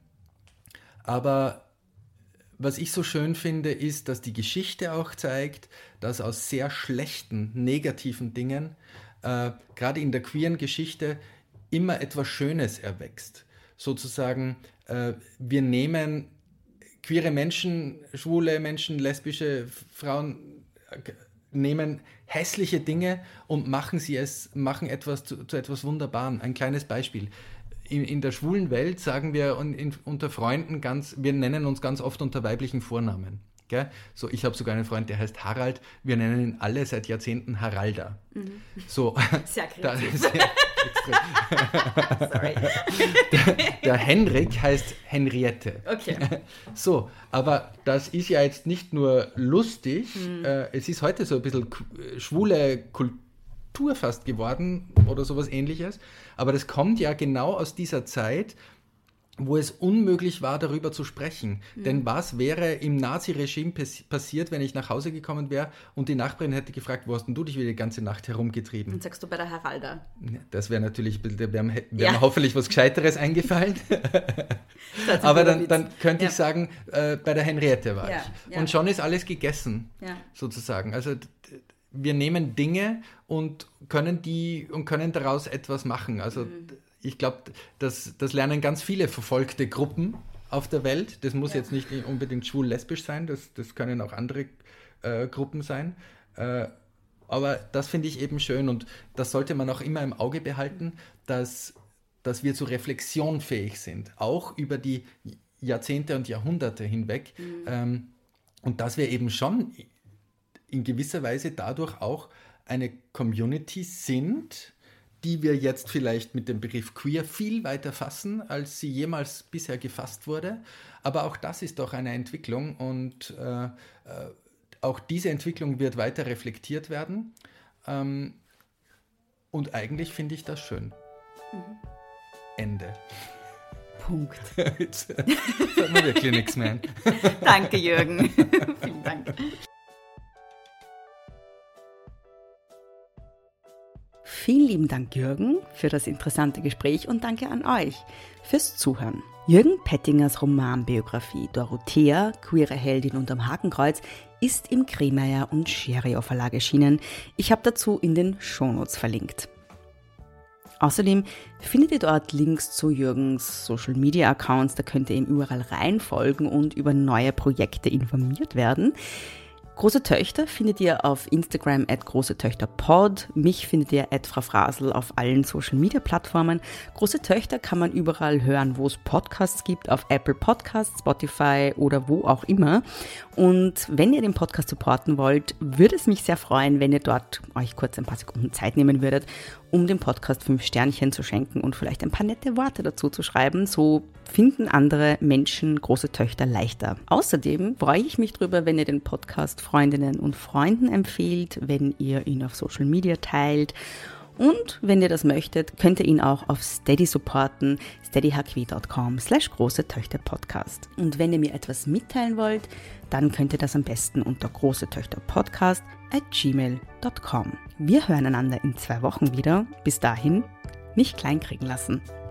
aber was ich so schön finde, ist, dass die Geschichte auch zeigt, dass aus sehr schlechten, negativen Dingen, äh, gerade in der queeren Geschichte, immer etwas Schönes erwächst. Sozusagen, äh, wir nehmen queere Menschen, schwule Menschen, lesbische Frauen nehmen hässliche Dinge und machen sie es, machen etwas zu, zu etwas Wunderbaren. Ein kleines Beispiel. In, in der schwulen Welt sagen wir in, in, unter Freunden ganz, wir nennen uns ganz oft unter weiblichen Vornamen. Gell? So, ich habe sogar einen Freund, der heißt Harald. Wir nennen ihn alle seit Jahrzehnten Haralda. Mhm. So, sehr kreativ. Sorry. Der, der Henrik heißt Henriette. Okay. So, aber das ist ja jetzt nicht nur lustig, mhm. äh, es ist heute so ein bisschen schwule Kultur fast geworden oder sowas Ähnliches, aber das kommt ja genau aus dieser Zeit, wo es unmöglich war, darüber zu sprechen. Mhm. Denn was wäre im Nazi-Regime pass- passiert, wenn ich nach Hause gekommen wäre und die Nachbarin hätte gefragt, wo hast denn du dich wieder die ganze Nacht herumgetrieben? Und sagst du bei der Heralda? Das wäre natürlich, da wäre mir ja. hoffentlich was Gescheiteres eingefallen. Aber dann, dann könnte ja. ich sagen, äh, bei der Henriette war ja. ich. Ja. Und schon ist alles gegessen, ja. sozusagen. Also wir nehmen Dinge und können die und können daraus etwas machen. Also mhm. ich glaube, das, das lernen ganz viele verfolgte Gruppen auf der Welt. Das muss ja. jetzt nicht unbedingt schwul-lesbisch sein, das, das können auch andere äh, Gruppen sein. Äh, aber das finde ich eben schön und das sollte man auch immer im Auge behalten, dass, dass wir zur Reflexion fähig sind, auch über die Jahrzehnte und Jahrhunderte hinweg. Mhm. Ähm, und dass wir eben schon in gewisser Weise dadurch auch eine Community sind, die wir jetzt vielleicht mit dem Begriff queer viel weiter fassen, als sie jemals bisher gefasst wurde. Aber auch das ist doch eine Entwicklung und äh, äh, auch diese Entwicklung wird weiter reflektiert werden. Ähm, und eigentlich finde ich das schön. Mhm. Ende. Punkt. Jetzt sagen wir wirklich nichts mehr. Danke, Jürgen. Vielen Dank. Vielen lieben Dank, Jürgen, für das interessante Gespräch und danke an euch fürs Zuhören. Jürgen Pettingers Romanbiografie Dorothea, queere Heldin unterm Hakenkreuz, ist im Kremeyer und Scheriau Verlag erschienen. Ich habe dazu in den Shownotes verlinkt. Außerdem findet ihr dort Links zu Jürgens Social Media Accounts, da könnt ihr ihm überall reinfolgen und über neue Projekte informiert werden. Große Töchter findet ihr auf Instagram at großetöchterpod. Mich findet ihr at Frau Frasel auf allen Social Media Plattformen. Große Töchter kann man überall hören, wo es Podcasts gibt, auf Apple Podcasts, Spotify oder wo auch immer. Und wenn ihr den Podcast supporten wollt, würde es mich sehr freuen, wenn ihr dort euch kurz ein paar Sekunden Zeit nehmen würdet, um dem Podcast fünf Sternchen zu schenken und vielleicht ein paar nette Worte dazu zu schreiben. So finden andere Menschen große Töchter leichter. Außerdem freue ich mich drüber, wenn ihr den Podcast Freundinnen und Freunden empfehlt, wenn ihr ihn auf Social Media teilt Und wenn ihr das möchtet, könnt ihr ihn auch auf Steady supporten, steadyhq.com slash große Töchter Podcast. Und wenn ihr mir etwas mitteilen wollt, dann könnt ihr das am besten unter große Töchter Podcast at gmail dot com. Wir hören einander in zwei Wochen wieder. Bis dahin, nicht kleinkriegen lassen.